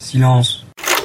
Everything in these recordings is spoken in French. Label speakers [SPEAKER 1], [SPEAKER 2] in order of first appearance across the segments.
[SPEAKER 1] Silence.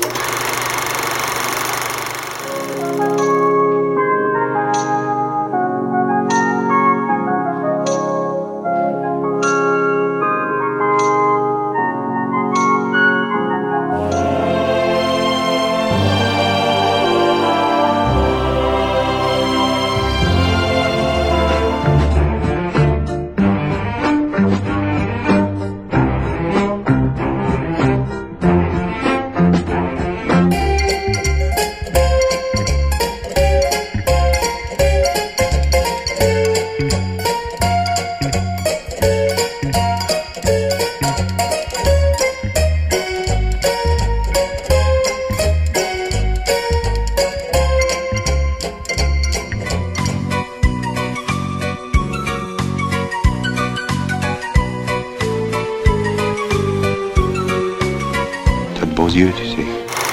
[SPEAKER 2] Yeux, tu sais.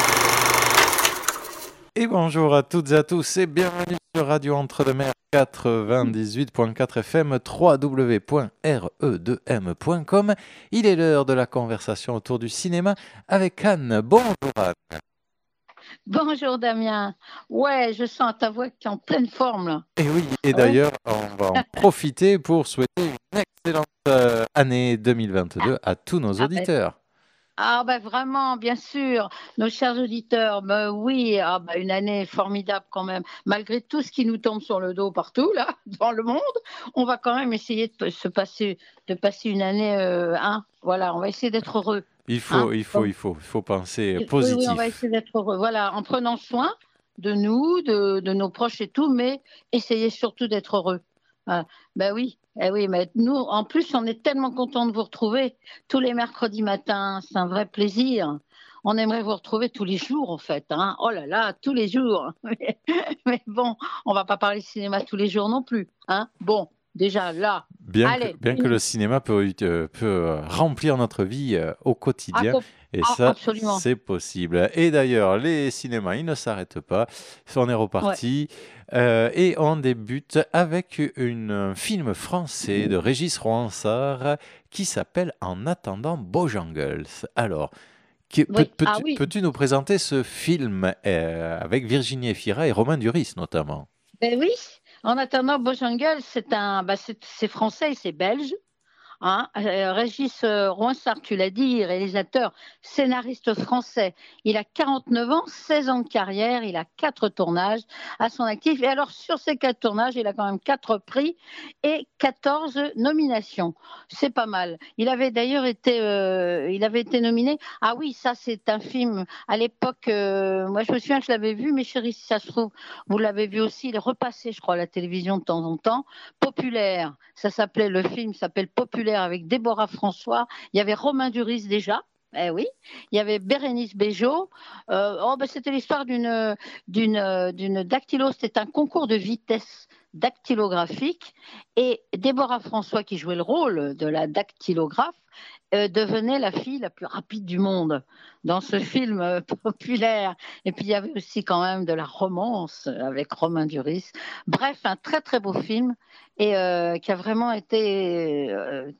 [SPEAKER 3] Et bonjour à toutes et à tous et bienvenue sur Radio Entre-deux-Mers 98.4 FM www.re2m.com. Il est l'heure de la conversation autour du cinéma avec Anne. Bonjour Anne.
[SPEAKER 4] Bonjour Damien. Ouais, je sens à ta voix que tu es en pleine forme là.
[SPEAKER 3] Et oui, et d'ailleurs, on va en profiter pour souhaiter une excellente année 2022 à tous nos auditeurs.
[SPEAKER 4] Vraiment, bien sûr, nos chers auditeurs, oui, une année formidable quand même. Malgré tout ce qui nous tombe sur le dos partout, là, dans le monde, on va quand même essayer de passer une année, voilà, on va essayer d'être heureux.
[SPEAKER 3] Il faut penser positif.
[SPEAKER 4] Oui, on va essayer d'être heureux, voilà, en prenant soin de nous, de nos proches et tout, mais essayez surtout d'être heureux. Oui, mais nous, en plus, on est tellement contents de vous retrouver tous les mercredis matins. C'est un vrai plaisir. On aimerait vous retrouver tous les jours, en fait. Hein. Oh là là, tous les jours. Mais bon, on va pas parler cinéma tous les jours non plus. Hein. Bon, déjà là.
[SPEAKER 3] Bien que le cinéma peut remplir notre vie au quotidien. Et ça,
[SPEAKER 4] absolument.
[SPEAKER 3] C'est possible. Et d'ailleurs, les cinémas, ils ne s'arrêtent pas. On est reparti. Ouais. Et on débute avec un film français de Régis Ronsard qui s'appelle En attendant Bojangles. Alors, peux-tu nous présenter ce film avec Virginie Efira et Romain Duris notamment?
[SPEAKER 4] Ben oui, En attendant Bojangles, c'est français et c'est belge. Hein, Régis Ronsard, tu l'as dit, réalisateur, scénariste français. Il a 49 ans, 16 ans de carrière, il a 4 tournages à son actif. Et alors, sur ces 4 tournages, il a quand même 4 prix et 14 nominations. C'est pas mal. Il avait d'ailleurs été nominé. Ah oui, ça, c'est un film. À l'époque, moi, je me souviens que je l'avais vu, mes chéris, si ça se trouve, vous l'avez vu aussi. Il est repassé, je crois, à la télévision de temps en temps. Populaire. Le film s'appelle Populaire avec Déborah François. Il y avait Romain Duris déjà. Eh oui, il y avait Bérénice Bejo. C'était l'histoire d'une dactylo. C'était un concours de vitesse dactylographique et Déborah François, qui jouait le rôle de la dactylographe, devenait la fille la plus rapide du monde dans ce film populaire. Et puis il y avait aussi quand même de la romance avec Romain Duris. Bref, un très très beau film et qui a vraiment été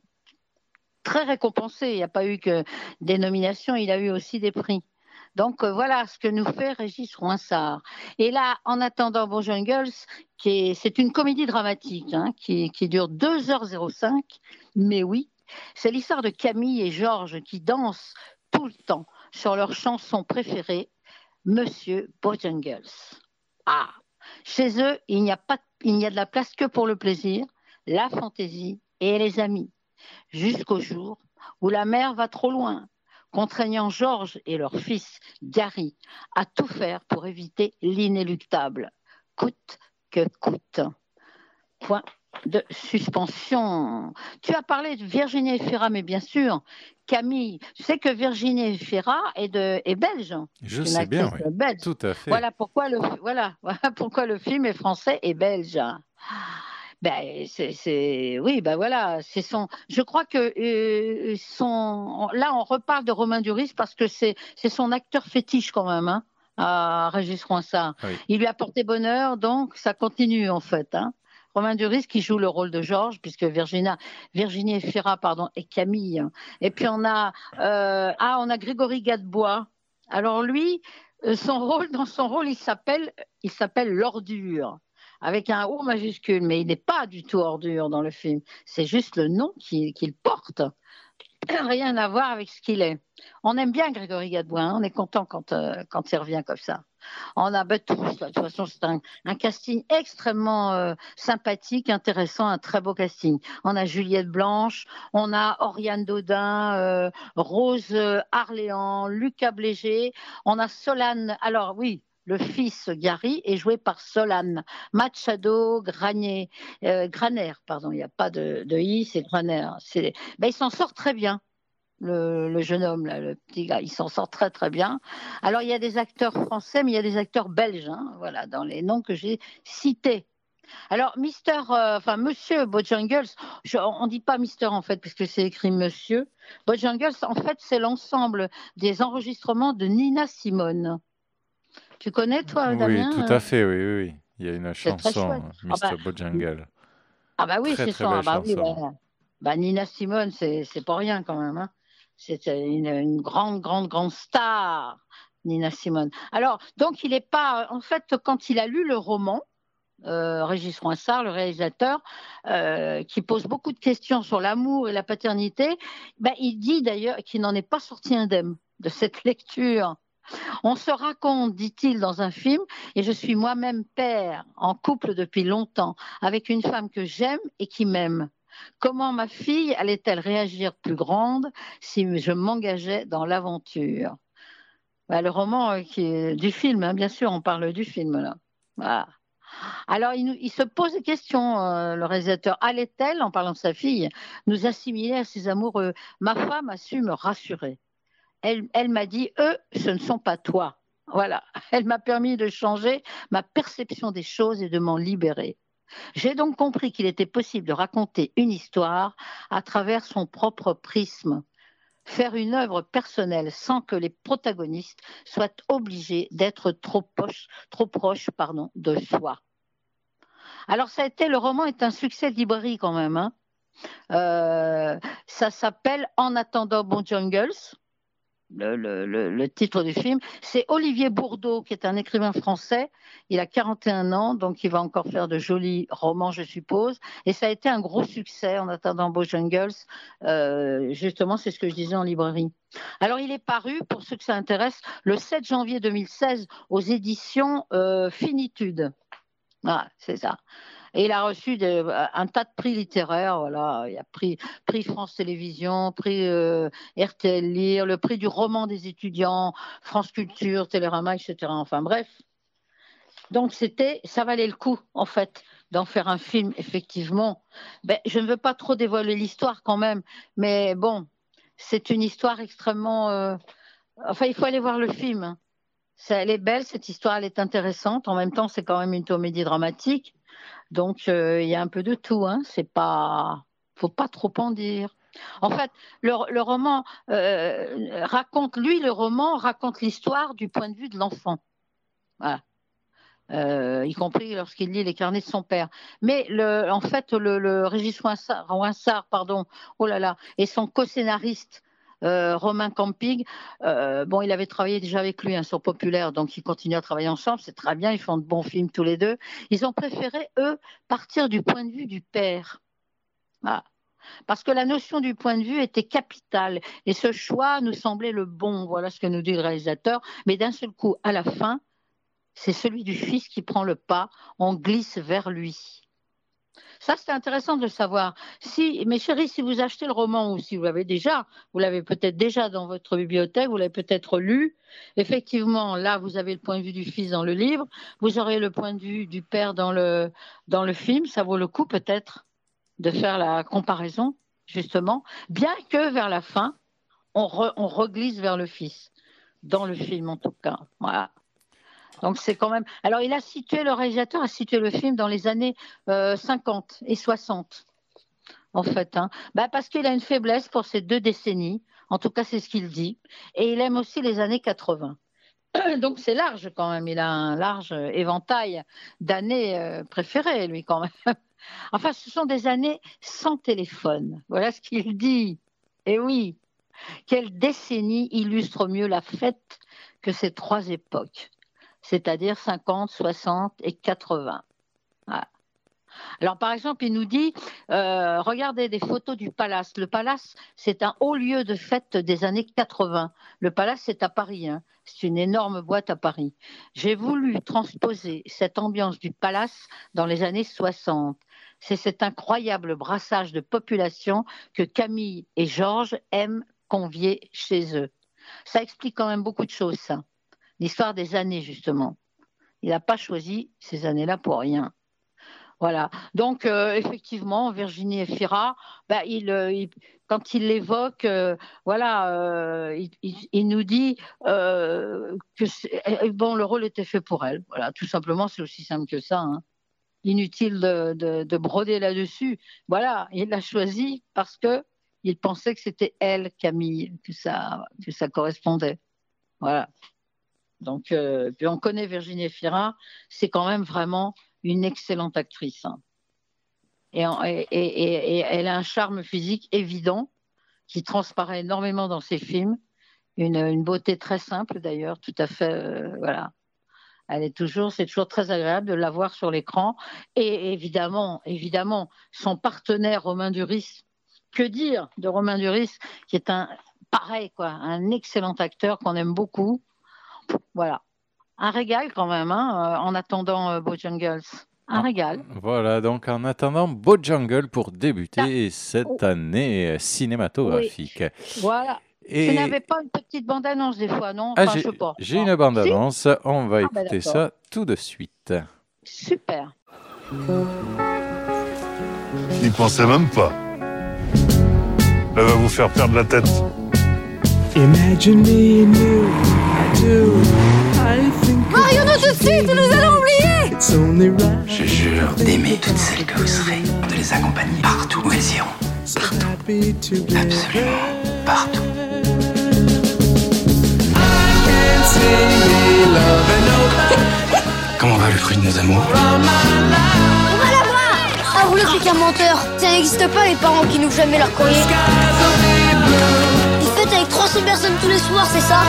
[SPEAKER 4] très récompensé. Il n'y a pas eu que des nominations, il a eu aussi des prix. Donc voilà ce que nous fait Régis Ronsard. Et là, En attendant Bojangles, c'est une comédie dramatique qui dure 2h05, mais oui, c'est l'histoire de Camille et Georges qui dansent tout le temps sur leur chanson préférée, Monsieur Bojangles. Chez eux, il n'y a de la place que pour le plaisir, la fantaisie et les amis, jusqu'au jour où la mère va trop loin, contraignant Georges et leur fils Gary à tout faire pour éviter l'inéluctable, coûte que coûte. Point de suspension. Tu as parlé de Virginie Efira, mais bien sûr, Camille, tu sais que Virginie Efira est belge.
[SPEAKER 3] Je sais bien, oui.
[SPEAKER 4] Belge.
[SPEAKER 3] Tout à fait.
[SPEAKER 4] Voilà pourquoi le film est français et belge. Je crois que là on reparle de Romain Duris parce que c'est son acteur fétiche quand même, à Régis Ronsard. Oui. Il lui a porté bonheur, donc ça continue en fait. Romain Duris qui joue le rôle de Georges, puisque Virginie Efira, et Camille. Et puis on a Grégory Gadebois Alors lui, dans son rôle, il s'appelle l'ordure, avec un O majuscule, mais il n'est pas du tout ordure dans le film. C'est juste le nom qu'il porte. Rien à voir avec ce qu'il est. On aime bien Grégory Gadebois, hein. On est content quand il revient comme ça. On a tous, de toute façon, c'est un casting extrêmement sympathique, intéressant, un très beau casting. On a Juliette Blanche, on a Oriane Daudin, Rose Arléan, Lucas Blégé, on a Solane. Alors oui, le fils Gary est joué par Solane Machado Graner, pardon, il n'y a pas de I, c'est Graner. Ben, il s'en sort très bien. Le jeune homme, là, le petit gars, il s'en sort très très bien. Alors il y a des acteurs français, mais il y a des acteurs belges, hein, voilà, dans les noms que j'ai cités. Alors Monsieur Bojangles, on dit pas Mister en fait, parce que c'est écrit Monsieur. Bojangles, en fait, c'est l'ensemble des enregistrements de Nina Simone. Tu connais toi,
[SPEAKER 3] Oui,
[SPEAKER 4] Damien?
[SPEAKER 3] tout à fait, oui, oui, oui. Il y a une
[SPEAKER 4] C'est très
[SPEAKER 3] chanson,
[SPEAKER 4] chouette.
[SPEAKER 3] Mr. Bojangles.
[SPEAKER 4] Ah bah oui,
[SPEAKER 3] Très
[SPEAKER 4] c'est
[SPEAKER 3] très
[SPEAKER 4] ça.
[SPEAKER 3] belle
[SPEAKER 4] Ah bah oui,
[SPEAKER 3] chanson.
[SPEAKER 4] bah, Nina Simone, c'est pas rien quand même, hein. C'est une grande, grande, grande star, Nina Simone. Alors, donc, il n'est pas. En fait, quand il a lu le roman, Régis Froissart, le réalisateur, qui pose beaucoup de questions sur l'amour et la paternité, ben, il dit d'ailleurs qu'il n'en est pas sorti indemne de cette lecture. On se raconte, dit-il dans un film, et je suis moi-même père, en couple depuis longtemps, avec une femme que j'aime et qui m'aime. Comment ma fille allait-elle réagir plus grande si je m'engageais dans l'aventure? Ben, le roman du film, hein, bien sûr, on parle du film là. Voilà. Alors il se pose des questions, le réalisateur. Allait-elle, en parlant de sa fille, nous assimiler à ses amoureux? Ma femme a su me rassurer. Elle m'a dit, eux, ce ne sont pas toi. Voilà, elle m'a permis de changer ma perception des choses et de m'en libérer. J'ai donc compris qu'il était possible de raconter une histoire à travers son propre prisme, faire une œuvre personnelle sans que les protagonistes soient obligés d'être trop proches de soi. Alors le roman est un succès de librairie quand même, hein. Ça s'appelle En attendant Bojangles. Le titre du film, c'est Olivier Bourdeau, qui est un écrivain français. Il a 41 ans, donc il va encore faire de jolis romans, je suppose. Et ça a été un gros succès En attendant Bojangles. Justement, c'est ce que je disais en librairie. Alors, il est paru, pour ceux que ça intéresse, le 7 janvier 2016 aux éditions Finitude. Ah, c'est ça. Et il a reçu un tas de prix littéraires. Voilà. Il a prix France Télévisions, prix RTL Lire, le prix du roman des étudiants, France Culture, Télérama, etc. Enfin bref. Donc ça valait le coup, en fait, d'en faire un film, effectivement. Ben, je ne veux pas trop dévoiler l'histoire quand même, mais bon, c'est une histoire extrêmement. Enfin, il faut aller voir le film, hein. Elle est belle, cette histoire, elle est intéressante. En même temps, c'est quand même une comédie dramatique. Donc, il y a un peu de tout, hein. C'est pas, faut pas trop en dire. En fait, le roman le roman raconte l'histoire du point de vue de l'enfant. Voilà. Y compris lorsqu'il lit les carnets de son père. Mais en fait, le Régis Rouinsard, pardon, oh là là, et son co-scénariste Romain Camping, bon, il avait travaillé déjà avec lui, hein, sur Populaire, donc ils continuent à travailler ensemble, c'est très bien, ils font de bons films tous les deux. Ils ont préféré, eux, partir du point de vue du père. Voilà. Parce que la notion du point de vue était capitale et ce choix nous semblait le bon, voilà ce que nous dit le réalisateur, mais d'un seul coup, à la fin, c'est celui du fils qui prend le pas, on glisse vers lui. Ça, c'est intéressant de le savoir. Si, mes chéris, si vous achetez le roman ou si vous l'avez peut-être déjà dans votre bibliothèque, vous l'avez peut-être lu, effectivement, là, vous avez le point de vue du fils dans le livre, vous aurez le point de vue du père dans le film, ça vaut le coup peut-être de faire la comparaison, justement, bien que vers la fin, on reglisse vers le fils, dans le film en tout cas. Voilà. Donc c'est quand même. Alors le réalisateur a situé le film dans les années 50 et 60, en fait, hein. Bah, parce qu'il a une faiblesse pour ces deux décennies, en tout cas c'est ce qu'il dit, et il aime aussi les années 80. Donc c'est large quand même, il a un large éventail d'années préférées, lui quand même. Enfin, ce sont des années sans téléphone, voilà ce qu'il dit. Et oui. Quelle décennie illustre mieux la fête que ces trois époques, c'est-à-dire 50, 60 et 80? Voilà. Alors, par exemple, il nous dit, regardez des photos du Palace. Le Palace, c'est un haut lieu de fête des années 80. Le Palace, c'est à Paris, hein. C'est une énorme boîte à Paris. J'ai voulu transposer cette ambiance du Palace dans les années 60. C'est cet incroyable brassage de population que Camille et Georges aiment convier chez eux. Ça explique quand même beaucoup de choses, ça. L'histoire des années, justement. Il n'a pas choisi ces années-là pour rien. Voilà. Donc, effectivement, Virginie Efira, quand il l'évoque, il nous dit que le rôle était fait pour elle. Voilà, tout simplement, c'est aussi simple que ça, hein. Inutile de broder là-dessus. Voilà, il l'a choisi parce que il pensait que c'était elle, Camille, que ça correspondait. Voilà. Donc, puis on connaît Virginie Efira, c'est quand même vraiment une excellente actrice, hein. Et elle a un charme physique évident qui transparaît énormément dans ses films. Une beauté très simple d'ailleurs, tout à fait, voilà. C'est toujours très agréable de la voir sur l'écran. Et évidemment, son partenaire Romain Duris. Que dire de Romain Duris, qui est un excellent acteur qu'on aime beaucoup. Voilà. Un régal quand même, hein, en attendant Bojangles. Un régal.
[SPEAKER 3] Voilà, donc en attendant Bojangles pour débuter cette année cinématographique.
[SPEAKER 4] Oui. Voilà.
[SPEAKER 3] Et...
[SPEAKER 4] Tu n'avais pas une petite bande-annonce des fois, non? Enfin, je sais pas.
[SPEAKER 3] J'ai une bande-annonce, si, on va écouter ça tout de suite.
[SPEAKER 4] Super.
[SPEAKER 1] N'y pensez même pas. Elle va vous faire perdre la tête.
[SPEAKER 5] Imagine me and you, I do. I think
[SPEAKER 6] Marions-nous tout de suite, nous allons oublier.
[SPEAKER 5] it's only right.
[SPEAKER 7] Je jure d'aimer toutes celles que vous serez, de les accompagner partout où elles iront.
[SPEAKER 5] So happy to be
[SPEAKER 7] Absolument partout. Comment va le fruit de nos amours?
[SPEAKER 6] On va la voir. Ah, vous n'êtes qu'un menteur. Ça n'existe pas les parents qui n'ouvrent jamais leur courrier. Ils fêtent avec 300 personnes tous les soirs, c'est ça?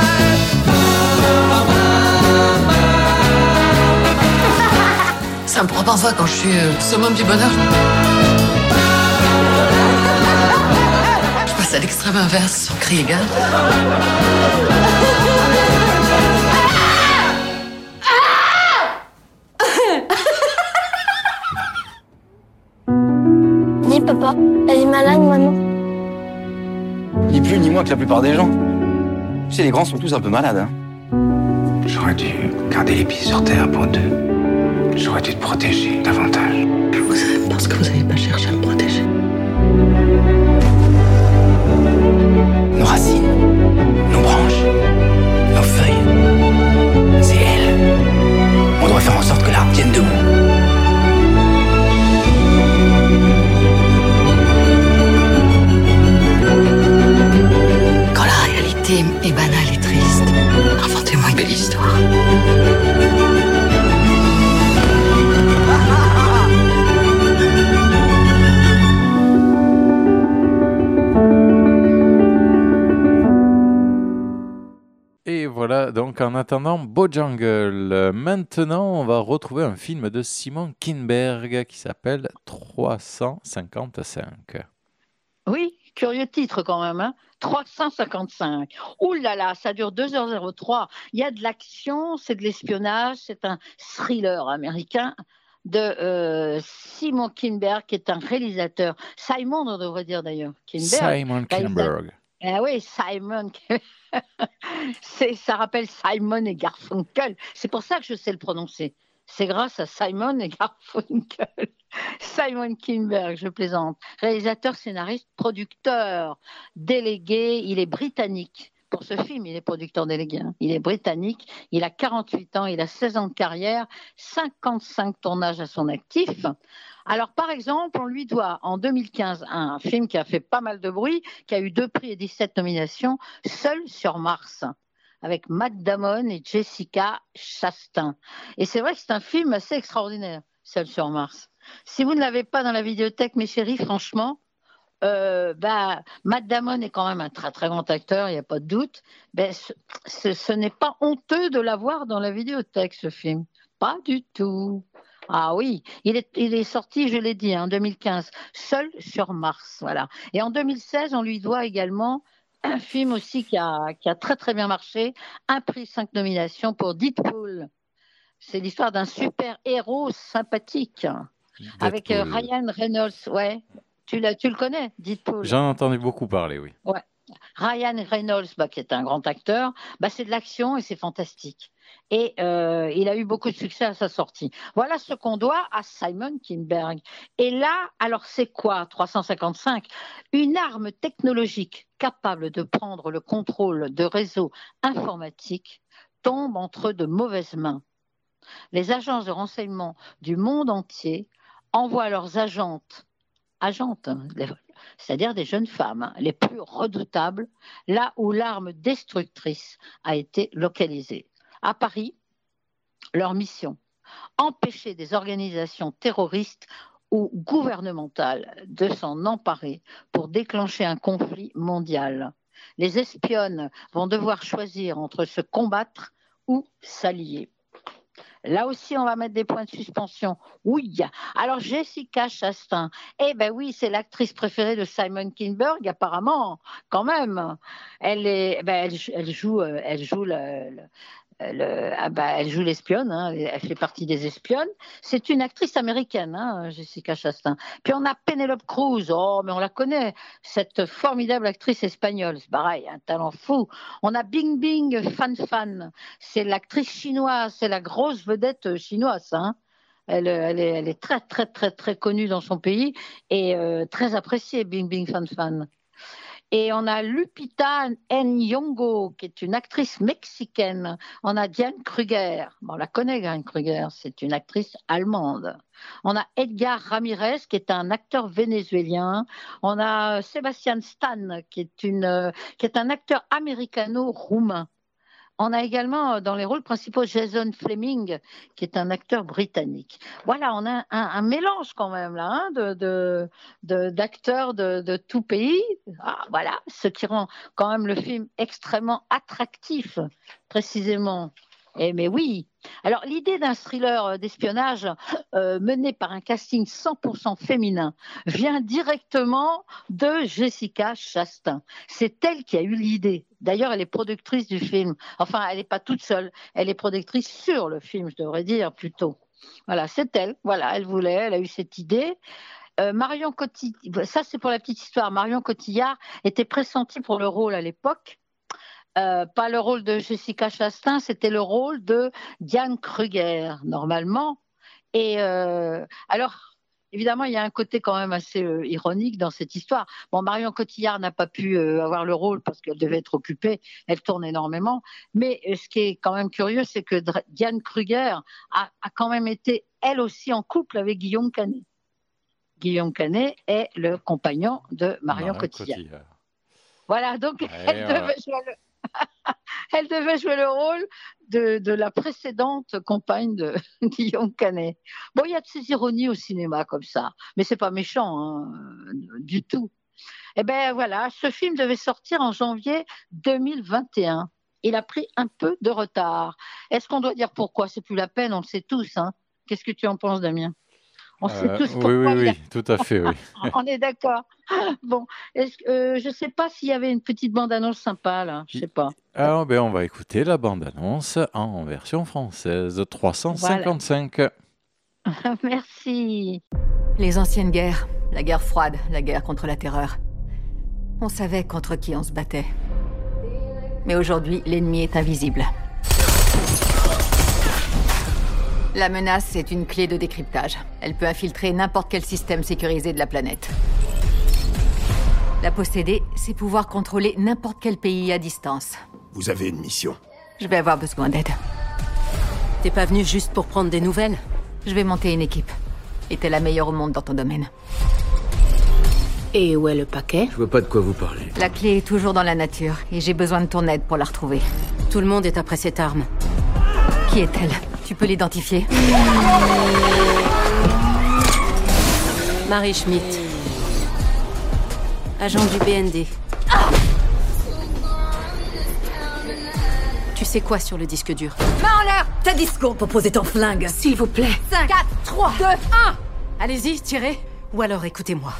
[SPEAKER 8] Ça me prend parfois quand je suis summum du bonheur. Je passe à l'extrême inverse, sans cri égal.
[SPEAKER 6] Dis papa, elle est malade, maman.
[SPEAKER 7] Ni plus ni moins que la plupart des gens. Tu sais, les grands sont tous un peu malades, hein. J'aurais dû garder les pieds sur terre pour deux. J'aurais dû te protéger davantage.
[SPEAKER 8] Vous savez, parce que vous n'avez pas cherché à me protéger.
[SPEAKER 7] Nos racines, nos branches, nos feuilles, c'est elles. On doit faire en sorte que l'arbre tienne debout.
[SPEAKER 8] Quand la réalité est banale et triste, inventez-moi une belle histoire.
[SPEAKER 3] Et voilà, donc en attendant Bojangles. Maintenant, on va retrouver un film de Simon Kinberg qui s'appelle 355.
[SPEAKER 4] Oui, curieux titre quand même, hein. 355. Ouh là là, ça dure 2h03. Il y a de l'action, c'est de l'espionnage, c'est un thriller américain de Simon Kinberg, qui est un réalisateur. Simon, on devrait dire d'ailleurs. Kinberg.
[SPEAKER 3] Simon Kinberg.
[SPEAKER 4] Ah oui, Simon. Ça rappelle Simon et Garfunkel. C'est pour ça que je sais le prononcer. C'est grâce à Simon et Garfunkel. Simon Kinberg, je plaisante. Réalisateur, scénariste, producteur, délégué. Il est britannique. Pour ce film, il est producteur délégué, hein. Il est britannique. Il a 48 ans. Il a 16 ans de carrière. 55 tournages à son actif. Alors, par exemple, on lui doit en 2015 un film qui a fait pas mal de bruit, qui a eu 2 prix et 17 nominations, Seul sur Mars, avec Matt Damon et Jessica Chastain. Et c'est vrai que c'est un film assez extraordinaire, Seul sur Mars. Si vous ne l'avez pas dans la vidéothèque, mes chéris, franchement, Matt Damon est quand même un très très grand acteur, il n'y a pas de doute. Ce n'est pas honteux de l'avoir dans la vidéothèque, ce film. Pas du tout. Ah oui, il est sorti, je l'ai dit, en 2015, Seul sur Mars. Voilà. Et en 2016, on lui doit également un film aussi qui a très très bien marché, un prix, 5 nominations pour Deadpool. C'est l'histoire d'un super-héros sympathique avec Ryan Reynolds. Ouais. Tu le connais, Deadpool?
[SPEAKER 3] J'en ai entendu beaucoup parler, oui.
[SPEAKER 4] Ouais. Ryan Reynolds, qui est un grand acteur, c'est de l'action et c'est fantastique. Et il a eu beaucoup de succès à sa sortie. Voilà ce qu'on doit à Simon Kinberg. Et là, alors c'est quoi 355? Une arme technologique capable de prendre le contrôle de réseaux informatiques tombe entre de mauvaises mains. Les agences de renseignement du monde entier envoient leurs agentes, c'est-à-dire des jeunes femmes, les plus redoutables, là où l'arme destructrice a été localisée. À Paris, leur mission, empêcher des organisations terroristes ou gouvernementales de s'en emparer pour déclencher un conflit mondial. Les espionnes vont devoir choisir entre se combattre ou s'allier. Là aussi, on va mettre des points de suspension. Oui. Alors, Jessica Chastain, oui, c'est l'actrice préférée de Simon Kinberg, apparemment, quand même. Elle joue l'espionne, elle fait partie des espionnes. C'est une actrice américaine, Jessica Chastain. Puis on a Penelope Cruz, mais on la connaît, cette formidable actrice espagnole, c'est pareil, un talent fou. On a Bing Bing Fan Fan, c'est l'actrice chinoise, c'est la grosse vedette chinoise. Elle est très très très très connue dans son pays et très appréciée, Bing Bing Fan Fan. Et on a Lupita Nyong'o, qui est une actrice mexicaine. On a Diane Kruger. On la connaît, Diane Kruger. C'est une actrice allemande. On a Edgar Ramirez, qui est un acteur vénézuélien. On a Sebastian Stan, qui est un acteur américano-roumain. On a également dans les rôles principaux Jason Flemyng, qui est un acteur britannique. Voilà, on a un mélange quand même là, d'acteurs de tout pays. Voilà, ce qui rend quand même le film extrêmement attractif, précisément. Mais oui. Alors, l'idée d'un thriller d'espionnage mené par un casting 100% féminin vient directement de Jessica Chastain. C'est elle qui a eu l'idée. D'ailleurs, elle est productrice du film. Enfin, elle n'est pas toute seule. Elle est productrice sur le film, je devrais dire plutôt. Voilà, c'est elle. Voilà, elle a eu cette idée. Marion Cotillard, ça c'est pour la petite histoire. Marion Cotillard était pressentie pour le rôle à l'époque. Pas le rôle de Jessica Chastain, c'était le rôle de Diane Kruger, normalement. Et alors, évidemment, il y a un côté quand même assez ironique dans cette histoire. Bon, Marion Cotillard n'a pas pu avoir le rôle parce qu'elle devait être occupée, elle tourne énormément. Mais ce qui est quand même curieux, c'est que Diane Kruger a quand même été, elle aussi, en couple avec Guillaume Canet. Guillaume Canet est le compagnon de Marion Cotillard. Voilà, donc elle devait jouer le rôle de la précédente compagne de Guillaume Canet. Bon, il y a de ces ironies au cinéma comme ça, mais c'est pas méchant du tout. Voilà, ce film devait sortir en janvier 2021. Il a pris un peu de retard. Est-ce qu'on doit dire pourquoi? C'est plus la peine, on le sait tous. Qu'est-ce que tu en penses, Damien? On sait tous pourquoi.
[SPEAKER 3] Oui, tout à fait, oui.
[SPEAKER 4] On est d'accord. Bon, je ne sais pas s'il y avait une petite bande-annonce sympa, là. Je ne sais pas.
[SPEAKER 3] Alors, on va écouter la bande-annonce en version française, 355.
[SPEAKER 4] Voilà. Merci.
[SPEAKER 8] Les anciennes guerres, la guerre froide, la guerre contre la terreur. On savait contre qui on se battait. Mais aujourd'hui, l'ennemi est invisible. La menace est une clé de décryptage. Elle peut infiltrer n'importe quel système sécurisé de la planète. La posséder, c'est pouvoir contrôler n'importe quel pays à distance.
[SPEAKER 9] Vous avez une mission.
[SPEAKER 8] Je vais avoir besoin d'aide.
[SPEAKER 10] T'es pas venu juste pour prendre des nouvelles?
[SPEAKER 8] Je vais monter une équipe. Et t'es la meilleure au monde dans ton domaine.
[SPEAKER 10] Et où est le paquet?
[SPEAKER 9] Je vois pas de quoi vous parlez.
[SPEAKER 8] La clé est toujours dans la nature, et j'ai besoin de ton aide pour la retrouver.
[SPEAKER 10] Tout le monde est après cette arme.
[SPEAKER 8] Qui est-elle? Tu peux l'identifier?
[SPEAKER 10] Marie Schmidt. Agent du BND. Tu sais quoi sur le disque dur?
[SPEAKER 8] Main en l'air! T'as 10 secondes pour poser ton flingue.
[SPEAKER 10] S'il vous plaît.
[SPEAKER 8] 5, 4, 3, 2, 1!
[SPEAKER 10] Allez-y, tirez. Ou alors écoutez-moi.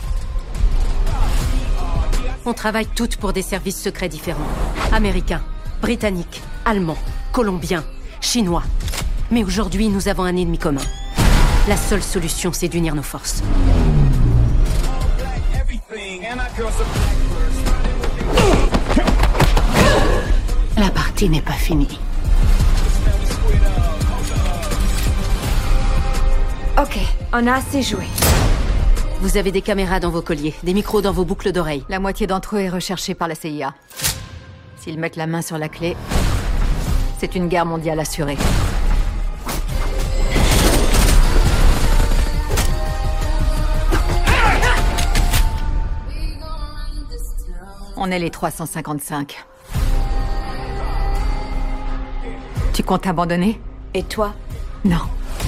[SPEAKER 10] On travaille toutes pour des services secrets différents. Américains, britanniques, allemands, colombiens, chinois. Mais aujourd'hui, nous avons un ennemi commun. La seule solution, c'est d'unir nos forces. La partie n'est pas finie.
[SPEAKER 11] Ok, on a assez joué.
[SPEAKER 10] Vous avez des caméras dans vos colliers, des micros dans vos boucles d'oreilles.
[SPEAKER 8] La moitié d'entre eux est recherchée par la CIA. S'ils mettent la main sur la clé, c'est une guerre mondiale assurée. On est les 355. Tu comptes abandonner?
[SPEAKER 11] Et toi?
[SPEAKER 8] Non.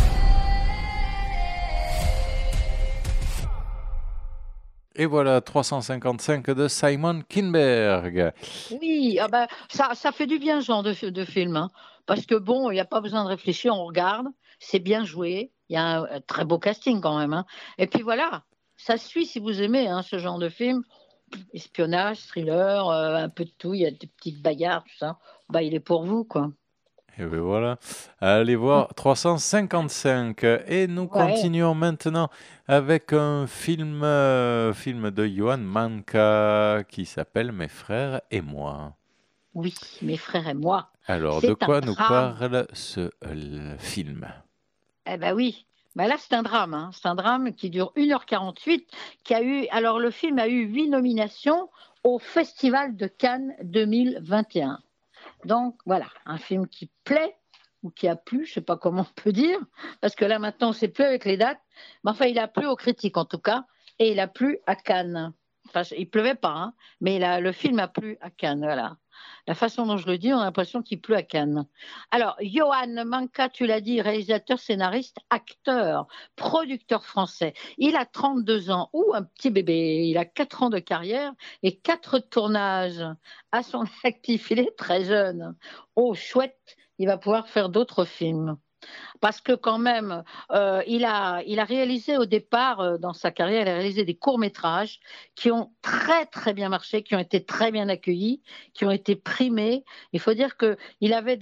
[SPEAKER 3] Et voilà, 355 de Simon Kinberg.
[SPEAKER 4] Oui, ah ben, ça fait du bien ce genre de film, hein, parce que bon, il n'y a pas besoin de réfléchir, on regarde, c'est bien joué, il y a un très beau casting quand même, hein. Et puis voilà, ça suit si vous aimez hein, ce genre de film, espionnage, thriller, un peu de tout, il y a des petites bagarres, tout ça, bah, il est pour vous, quoi.
[SPEAKER 3] Et bien voilà, allez voir 355. Et nous continuons maintenant avec un film de Johan Manca qui s'appelle Mes frères et moi.
[SPEAKER 4] Oui, Mes frères et moi.
[SPEAKER 3] Alors,
[SPEAKER 4] C'est
[SPEAKER 3] de quoi
[SPEAKER 4] un
[SPEAKER 3] nous
[SPEAKER 4] drame.
[SPEAKER 3] parle ce film?
[SPEAKER 4] Eh ben oui, ben là c'est un drame, hein. C'est un drame qui dure 1h48, qui a eu, alors le film a eu 8 nominations au Festival de Cannes 2021. Donc voilà, un film qui plaît ou qui a plu, je ne sais pas comment on peut dire, parce que là maintenant on ne sait plus avec les dates, mais enfin il a plu aux critiques en tout cas, et il a plu à Cannes. Enfin, il pleuvait pas, hein, mais le film a plu à Cannes, voilà. La façon dont je le dis, on a l'impression qu'il pleut à Cannes. Alors, Johan Manca, tu l'as dit, réalisateur, scénariste, acteur, producteur français. Il a 32 ans, ou un petit bébé. Il a 4 ans de carrière et 4 tournages à son actif. Il est très jeune. Oh, chouette, il va pouvoir faire d'autres films. Parce que quand même, il a réalisé au départ, dans sa carrière, il a réalisé des courts-métrages qui ont très très bien marché, qui ont été très bien accueillis, qui ont été primés. Il faut dire qu'il avait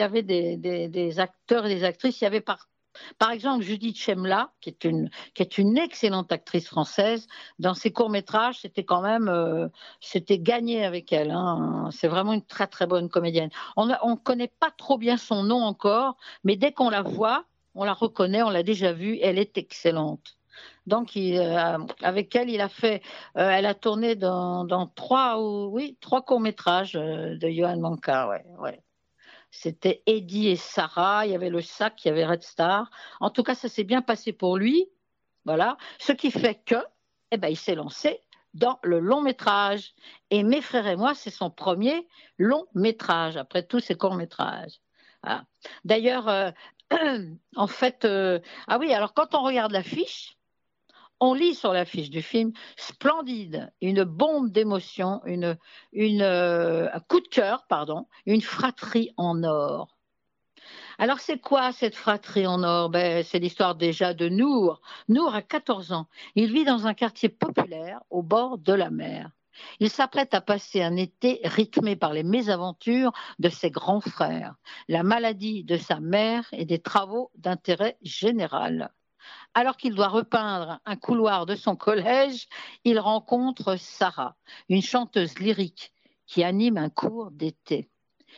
[SPEAKER 4] des acteurs et des actrices. Il y avait par exemple Judith Chemla, qui est une excellente actrice française. Dans ses courts-métrages, c'était quand même c'était gagné avec elle, hein. C'est vraiment une très très bonne comédienne. On ne connaît pas trop bien son nom encore, mais dès qu'on la voit, on la reconnaît, on l'a déjà vue, elle est excellente. Donc, avec elle, elle a tourné dans trois courts-métrages de Johan Manca. Ouais. C'était Eddie et Sarah, il y avait le sac, il y avait Red Star. En tout cas, ça s'est bien passé pour lui. Voilà. Ce qui fait que, il s'est lancé dans le long métrage. Et Mes frères et moi, c'est son premier long métrage, après tous ses courts métrages. Voilà. D'ailleurs, en fait, ah oui, alors quand on regarde l'affiche, on lit sur l'affiche du film splendide, une bombe d'émotion, un coup de cœur, pardon, une fratrie en or. Alors c'est quoi cette fratrie en or? C'est l'histoire déjà de Nour. Nour a 14 ans. Il vit dans un quartier populaire au bord de la mer. Il s'apprête à passer un été rythmé par les mésaventures de ses grands frères, la maladie de sa mère et des travaux d'intérêt général. Alors qu'il doit repeindre un couloir de son collège, il rencontre Sarah, une chanteuse lyrique qui anime un cours d'été.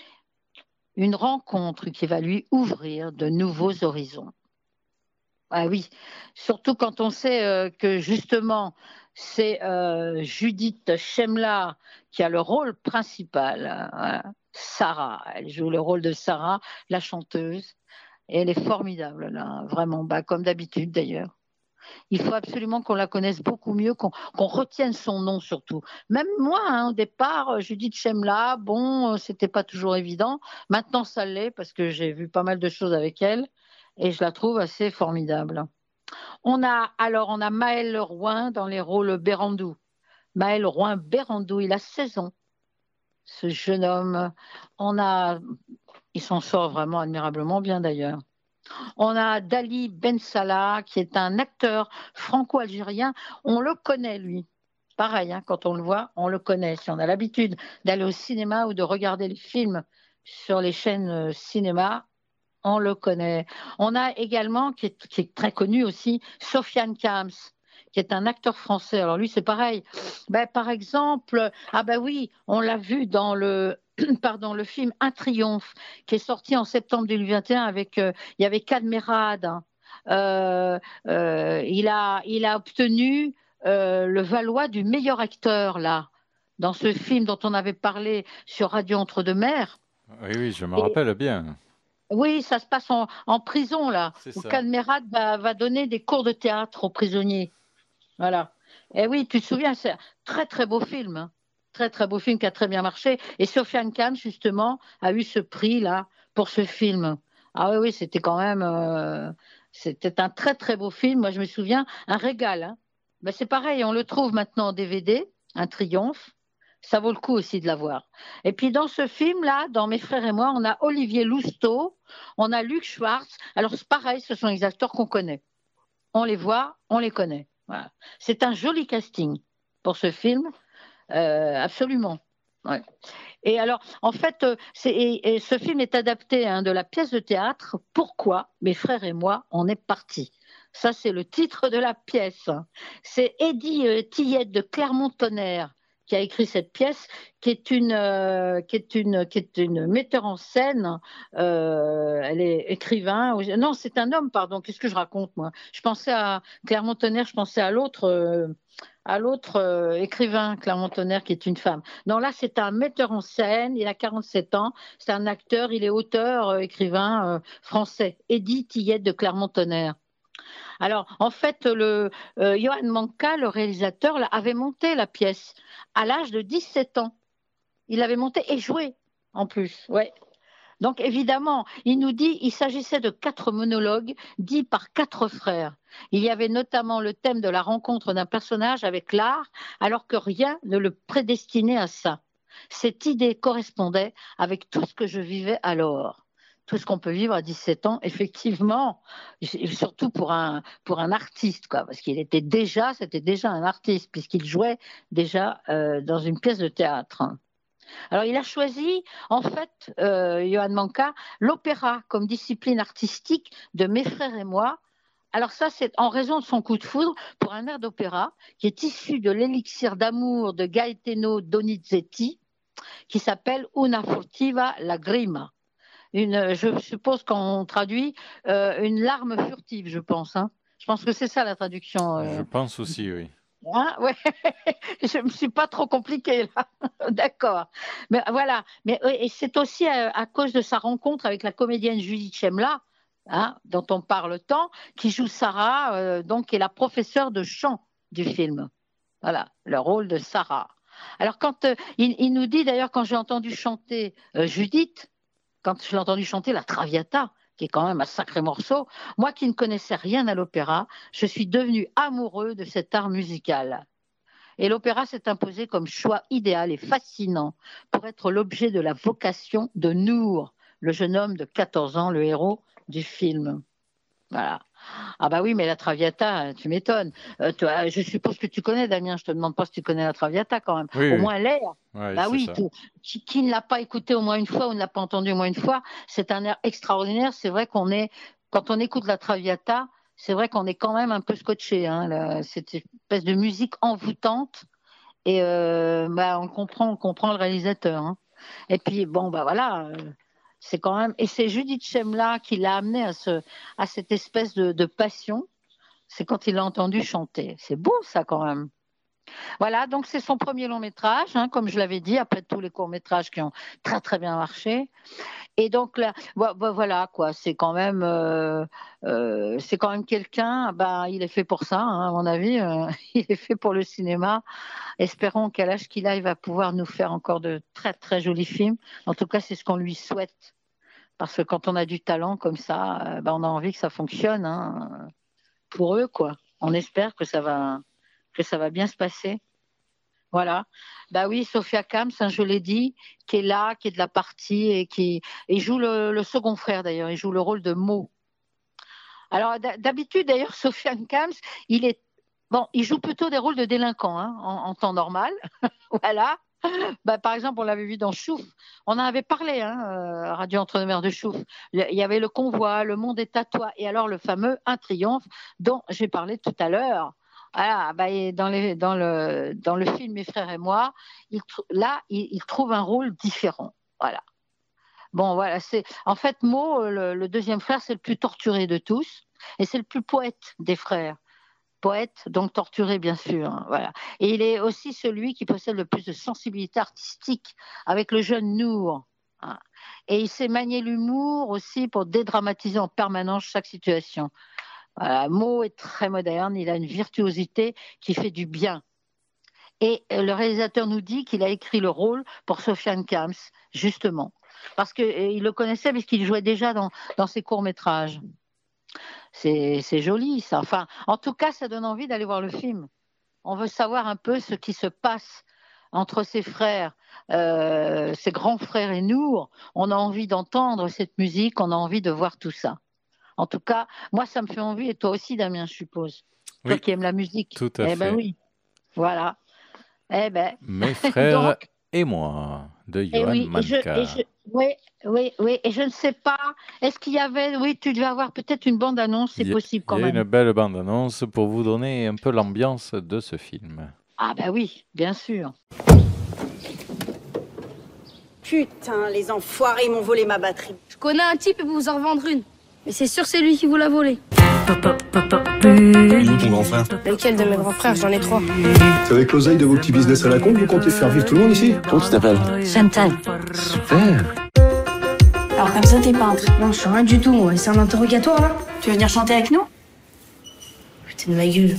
[SPEAKER 4] Une rencontre qui va lui ouvrir de nouveaux horizons. Ah oui, surtout quand on sait que justement c'est Judith Chemla qui a le rôle principal. Voilà. Sarah, elle joue le rôle de Sarah, la chanteuse. Et elle est formidable, là, vraiment, comme d'habitude d'ailleurs. Il faut absolument qu'on la connaisse beaucoup mieux, qu'on retienne son nom surtout. Même moi, hein, au départ, Judith Chemla, c'était pas toujours évident. Maintenant, ça l'est parce que j'ai vu pas mal de choses avec elle et je la trouve assez formidable. On a Maëlle Leroy dans les rôles Bérandou. Maël Roin-Bérandou, il a 16 ans, ce jeune homme. Il s'en sort vraiment admirablement bien d'ailleurs. On a Dali Ben Salah, qui est un acteur franco-algérien. On le connaît, lui. Pareil, hein, quand on le voit, on le connaît. Si on a l'habitude d'aller au cinéma ou de regarder les films sur les chaînes cinéma, on le connaît. On a également, qui est très connu aussi, Sofiane Kams, qui est un acteur français. Alors lui, c'est pareil. Par exemple, oui, on l'a vu dans le film Un Triomphe, qui est sorti en septembre 2021 avec, il y avait Cadmerade. Il a obtenu le Valois du meilleur acteur, là, dans ce film dont on avait parlé sur Radio Entre-deux-Mers.
[SPEAKER 3] Oui, je me rappelle bien.
[SPEAKER 4] Oui, ça se passe en prison, là, où
[SPEAKER 3] ça.
[SPEAKER 4] Cadmerade va donner des cours de théâtre aux prisonniers. Voilà. Et oui, tu te souviens, c'est un très, très beau film. Hein. Très, très beau film qui a très bien marché. Et Sofiane Kams, justement, a eu ce prix-là pour ce film. Ah oui, c'était quand même... c'était un très, très beau film. Moi, je me souviens, un régal. Hein. C'est pareil, on le trouve maintenant en DVD, Un Triomphe. Ça vaut le coup aussi de l'avoir. Et puis dans ce film-là, dans Mes frères et moi, on a Olivier Lousteau, on a Luc Schwartz. Alors c'est pareil, ce sont les acteurs qu'on connaît. On les voit, on les connaît. Voilà. C'est un joli casting pour ce film, absolument. Ouais. Et alors, en fait, ce film est adapté de la pièce de théâtre « Pourquoi mes frères et moi, on est partis ». Ça, c'est le titre de la pièce. C'est Eddie Tillette de Clermont-Tonnerre qui a écrit cette pièce, qui est une metteur en scène. Elle est écrivain. Non, c'est un homme, pardon. Qu'est-ce que je raconte, moi? Je pensais à Clermont-Tonnerre, je pensais à l'autre écrivain, Clermont-Tonnerre, qui est une femme. Non, là, c'est un metteur en scène. Il a 47 ans. C'est un acteur. Il est auteur, écrivain français. Eddie Tillette de Clermont-Tonnerre. Alors, en fait, Johan Manka, le réalisateur, avait monté la pièce à l'âge de 17 ans. Il l'avait monté et joué, en plus. Ouais. Donc, évidemment, il nous dit qu'il s'agissait de 4 monologues dits par 4 frères. Il y avait notamment le thème de la rencontre d'un personnage avec l'art, alors que rien ne le prédestinait à ça. Cette idée correspondait avec tout ce que je vivais alors. Tout ce qu'on peut vivre à 17 ans, effectivement, surtout pour un artiste, quoi, parce c'était déjà un artiste, puisqu'il jouait déjà dans une pièce de théâtre. Alors, il a choisi, en fait, Johan Manka, l'opéra comme discipline artistique de Mes frères et moi. Alors ça, c'est en raison de son coup de foudre pour un air d'opéra qui est issu de l'élixir d'amour de Gaetano Donizetti, qui s'appelle Una furtiva lagrima. Je suppose qu'on traduit une larme furtive, je pense. Hein. Je pense que c'est ça la traduction.
[SPEAKER 3] Je pense aussi, oui.
[SPEAKER 4] Hein, ouais. Je ne me suis pas trop compliquée là. D'accord. Mais voilà. Et c'est aussi à cause de sa rencontre avec la comédienne Judith Chemla, hein, dont on parle tant, qui joue Sarah, donc qui est la professeure de chant du film. Voilà, le rôle de Sarah. Alors quand il nous dit d'ailleurs, quand j'ai entendu chanter Judith, quand je l'ai entendu chanter la Traviata, qui est quand même un sacré morceau, moi qui ne connaissais rien à l'opéra, je suis devenue amoureux de cet art musical. Et l'opéra s'est imposé comme choix idéal et fascinant pour être l'objet de la vocation de Nour, le jeune homme de 14 ans, le héros du film. Voilà. Ah bah oui, mais la Traviata, tu m'étonnes. Je suppose que tu connais, Damien. Je te demande pas si tu connais la Traviata quand même.
[SPEAKER 3] Oui,
[SPEAKER 4] au moins l'air.
[SPEAKER 3] Ouais,
[SPEAKER 4] bah oui, qui ne l'a pas écouté au moins une fois ou ne l'a pas entendu au moins une fois, c'est un air extraordinaire. C'est vrai quand on écoute la Traviata, c'est vrai qu'on est quand même un peu scotché. Hein, cette espèce de musique envoûtante. Et on comprend le réalisateur. Hein. Et puis bon, bah voilà. C'est quand même, et c'est Judith Chemla qui l'a amené à cette espèce de passion. C'est quand il l'a entendu chanter. C'est beau ça quand même. Voilà, donc c'est son premier long métrage, hein, comme je l'avais dit, après tous les courts métrages qui ont très très bien marché. Et donc là, voilà quoi, c'est quand même quelqu'un. Il est fait pour ça, hein, à mon avis. Il est fait pour le cinéma. Espérons qu'à l'âge qu'il a, il va pouvoir nous faire encore de très très jolis films. En tout cas, c'est ce qu'on lui souhaite, parce que quand on a du talent comme ça, on a envie que ça fonctionne, hein, pour eux quoi. On espère que ça va bien se passer. Voilà. Bah oui, Sophia Kams, hein, je l'ai dit, qui est là, qui est de la partie et qui joue le second frère d'ailleurs. Il joue le rôle de Mo. Alors d'habitude d'ailleurs, Sofiane Kams, il joue plutôt des rôles de délinquants hein, en temps normal. Voilà. Bah, par exemple, on l'avait vu dans Chouf. On en avait parlé, hein, Radio Entre-deux-Mers de Chouf. Il y avait le convoi, le monde est à toi, et alors le fameux Un Triomphe dont j'ai parlé tout à l'heure. Voilà, bah, et dans le film Mes frères et moi, il trouve un rôle différent. Voilà. Bon, voilà, en fait Mo, le deuxième frère, c'est le plus torturé de tous, et c'est le plus poète des frères. Poète, donc torturé bien sûr. Hein, voilà. Et il est aussi celui qui possède le plus de sensibilité artistique avec le jeune Nour. Hein. Et il sait manier l'humour aussi pour dédramatiser en permanence chaque situation. Voilà. Mo est très moderne, il a une virtuosité qui fait du bien. Et le réalisateur nous dit qu'il a écrit le rôle pour Sofiane Kams, justement. Parce qu'il le connaissait, puisqu'il jouait déjà dans ses courts-métrages. C'est joli, ça. Enfin, en tout cas, ça donne envie d'aller voir le film. On veut savoir un peu ce qui se passe entre ses frères, ses grands frères et Nour. On a envie d'entendre cette musique, on a envie de voir tout ça. En tout cas, moi, ça me fait envie, et toi aussi, Damien, je suppose. Toi qui aimes la musique.
[SPEAKER 3] Tout à fait.
[SPEAKER 4] Ben oui, voilà.
[SPEAKER 3] Mes frères et moi, de Johan Manka.
[SPEAKER 4] Oui, et je ne sais pas, est-ce qu'il y avait, oui, tu devais avoir peut-être une bande-annonce, c'est possible quand même.
[SPEAKER 3] Il y a une belle bande-annonce pour vous donner un peu l'ambiance de ce film.
[SPEAKER 4] Ah bah oui, bien sûr.
[SPEAKER 12] Putain, les enfoirés m'ont volé ma batterie.
[SPEAKER 6] Je connais un type et vous en revendre une. Mais c'est sûr c'est lui qui vous l'a volé.
[SPEAKER 13] Il est où ton grand frère?
[SPEAKER 6] Lequel de mes grands frères? J'en ai 3.
[SPEAKER 13] C'est avec l'oseille de vos petits business à la con que vous comptez faire vivre tout le monde ici? Comment tu t'appelles?
[SPEAKER 6] Chantal.
[SPEAKER 13] Super.
[SPEAKER 6] Alors comme ça t'es peintre? Non, je suis rien du tout moi. C'est un interrogatoire là?
[SPEAKER 12] Tu veux venir chanter avec nous?
[SPEAKER 6] Putain de ma gueule.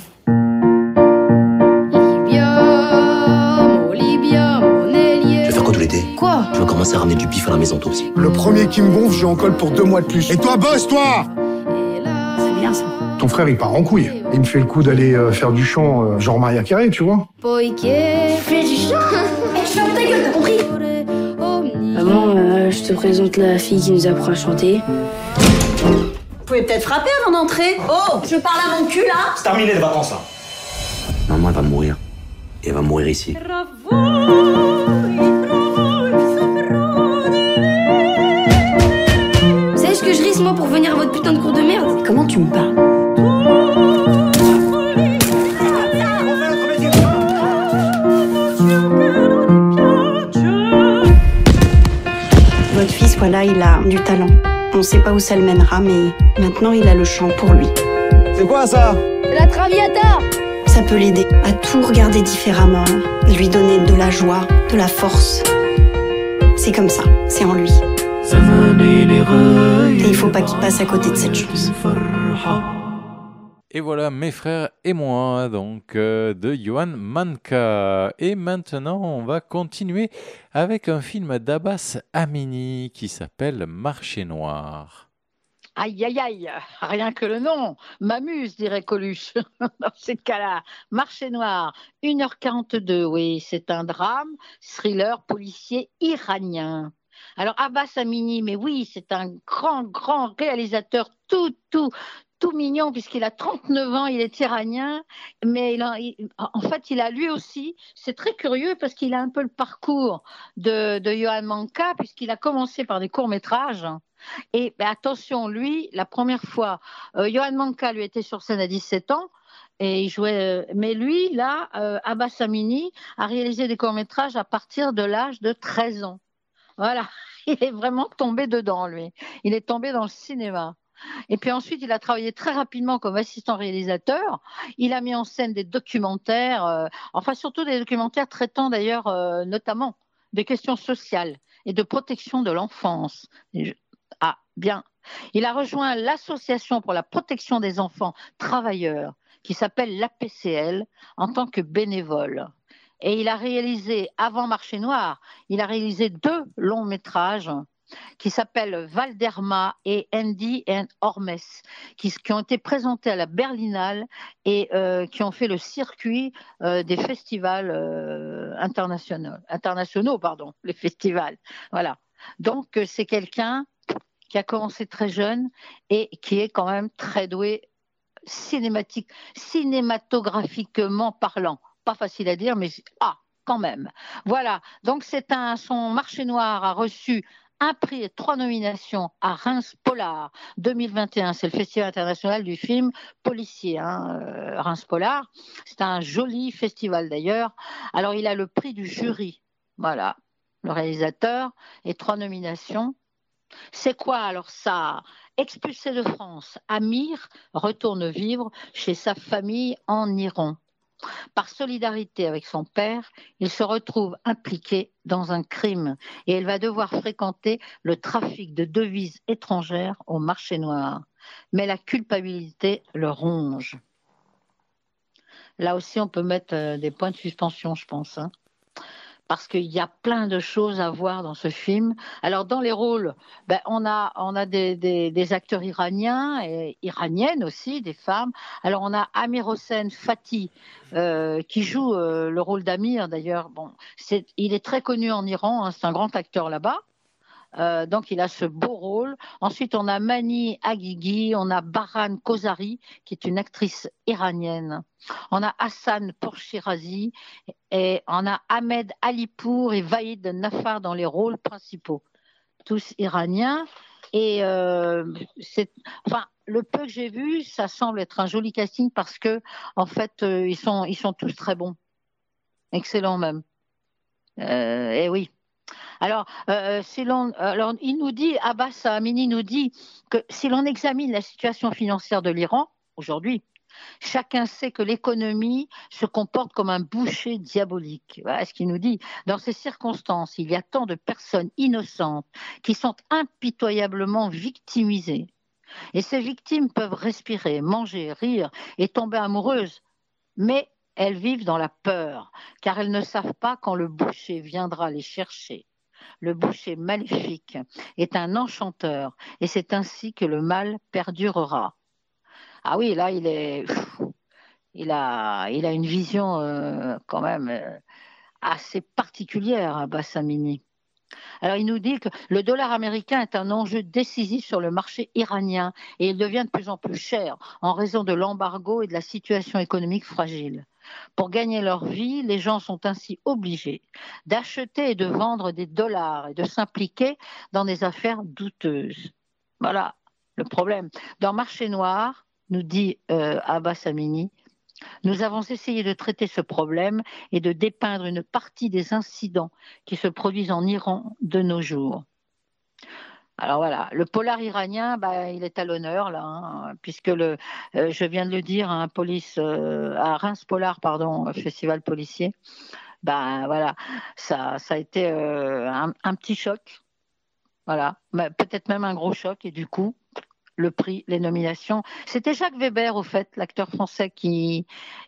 [SPEAKER 14] Tu vas faire quoi tout l'été?
[SPEAKER 6] Quoi?
[SPEAKER 14] Je vais commencer à ramener du bif à la maison toi aussi.
[SPEAKER 13] Le premier qui me gonfle, j'ai en colle pour 2 mois de plus. Et toi, bosse, toi!
[SPEAKER 6] C'est bien ça.
[SPEAKER 13] Ton frère, il part en couille. Il me fait le coup d'aller faire du chant, genre Maria Carey, tu vois.
[SPEAKER 6] Fais du chant? Et tu fermes ta gueule, t'as compris? Maman, je te présente la fille qui nous apprend à chanter.
[SPEAKER 12] Vous pouvez peut-être frapper avant d'entrer. Oh, je parle à mon cul là.
[SPEAKER 14] C'est terminé les vacances là. Maman, elle va mourir. Et elle va mourir ici.
[SPEAKER 6] Vous savez ce que je risque moi pour venir à votre putain de cours de merde?
[SPEAKER 12] Comment tu me parles?
[SPEAKER 15] Votre fils, voilà, il a du talent. On sait pas où ça le mènera, mais maintenant il a le chant pour lui.
[SPEAKER 13] C'est quoi ça?
[SPEAKER 6] La Traviata!
[SPEAKER 15] Ça peut l'aider à tout regarder différemment, lui donner de la joie, de la force. C'est comme ça, c'est en lui. Et il faut pas qu'il passe à côté de cette chance.
[SPEAKER 3] Et voilà, Mes frères et moi, donc de Johan Manka. Et maintenant, on va continuer avec un film d'Abbas Amini qui s'appelle Marché Noir.
[SPEAKER 4] Aïe, aïe, aïe, rien que le nom m'amuse, dirait Coluche. Dans ces cas-là, Marché Noir, 1h42, oui, c'est un drame, thriller policier iranien. Alors Abbas Amini, mais oui, c'est un grand réalisateur tout mignon puisqu'il a 39 ans, il est iranien, mais en fait, il a lui aussi, c'est très curieux parce qu'il a un peu le parcours de Johan Manka puisqu'il a commencé par des courts-métrages. Et attention, lui, la première fois, Johan Manka lui était sur scène à 17 ans et il jouait. Mais lui, là, Abbas Amini a réalisé des courts-métrages à partir de l'âge de 13 ans. Voilà, il est vraiment tombé dedans, lui. Il est tombé dans le cinéma. Et puis ensuite, il a travaillé très rapidement comme assistant réalisateur. Il a mis en scène des documentaires, enfin surtout des documentaires traitant d'ailleurs notamment des questions sociales et de protection de l'enfance. Ah, bien. Il a rejoint l'association pour la protection des enfants travailleurs qui s'appelle l'APCL en tant que bénévole. Et il a réalisé, avant Marché Noir, il a réalisé 2 longs métrages qui s'appellent Valderma et Andy and Ormes, qui ont été présentés à la Berlinale et qui ont fait le circuit des festivals internationaux, les festivals. Voilà. Donc, c'est quelqu'un qui a commencé très jeune et qui est quand même très doué cinématographiquement parlant. Pas facile à dire, mais quand même. Voilà. Donc, son Marché Noir a reçu un prix et 3 nominations à Reims Polar 2021. C'est le Festival international du film policier, Reims Polar. C'est un joli festival d'ailleurs. Alors, il a le prix du jury. Voilà. Le réalisateur et 3 nominations. C'est quoi alors ça? Expulsé de France, Amir retourne vivre chez sa famille en Iran. Par solidarité avec son père, il se retrouve impliqué dans un crime et elle va devoir fréquenter le trafic de devises étrangères au marché noir. Mais la culpabilité le ronge. Là aussi, on peut mettre des points de suspension, je pense. Parce qu'il y a plein de choses à voir dans ce film. Alors, dans les rôles, on a des acteurs iraniens et iraniennes aussi, des femmes. Alors, on a Amir Hossein Fati qui joue le rôle d'Amir, d'ailleurs. Bon, il est très connu en Iran, c'est un grand acteur là-bas. Donc, il a ce beau rôle. Ensuite, on a Mani Aghighi, on a Baran Kozari, qui est une actrice iranienne. On a Hassan Pourshirazi et on a Ahmed Alipour et Vahid Nafar dans les rôles principaux. Tous iraniens. Et le peu que j'ai vu, ça semble être un joli casting parce que, en fait, ils sont tous très bons. Excellents même. Et oui. Alors, il nous dit, Abbas Amini nous dit que si l'on examine la situation financière de l'Iran aujourd'hui, chacun sait que l'économie se comporte comme un boucher diabolique. Voilà ce qu'il nous dit. Dans ces circonstances, il y a tant de personnes innocentes qui sont impitoyablement victimisées. Et ces victimes peuvent respirer, manger, rire et tomber amoureuses. Mais elles vivent dans la peur, car elles ne savent pas quand le boucher viendra les chercher. Le boucher maléfique est un enchanteur et c'est ainsi que le mal perdurera. Ah oui, là, il a une vision quand même assez particulière, Abbas Amini. Alors, il nous dit que le dollar américain est un enjeu décisif sur le marché iranien et il devient de plus en plus cher en raison de l'embargo et de la situation économique fragile. Pour gagner leur vie, les gens sont ainsi obligés d'acheter et de vendre des dollars et de s'impliquer dans des affaires douteuses. Voilà le problème. Dans Marché Noir, nous dit Abbas Amini, nous avons essayé de traiter ce problème et de dépeindre une partie des incidents qui se produisent en Iran de nos jours. Alors voilà, le polar iranien, il est à l'honneur là, puisque je viens de le dire, à Reims Polar, festival policier. Voilà, ça a été un petit choc, voilà, peut-être même un gros choc, et du coup, le prix, les nominations. C'était Jacques Weber, au fait, l'acteur français qui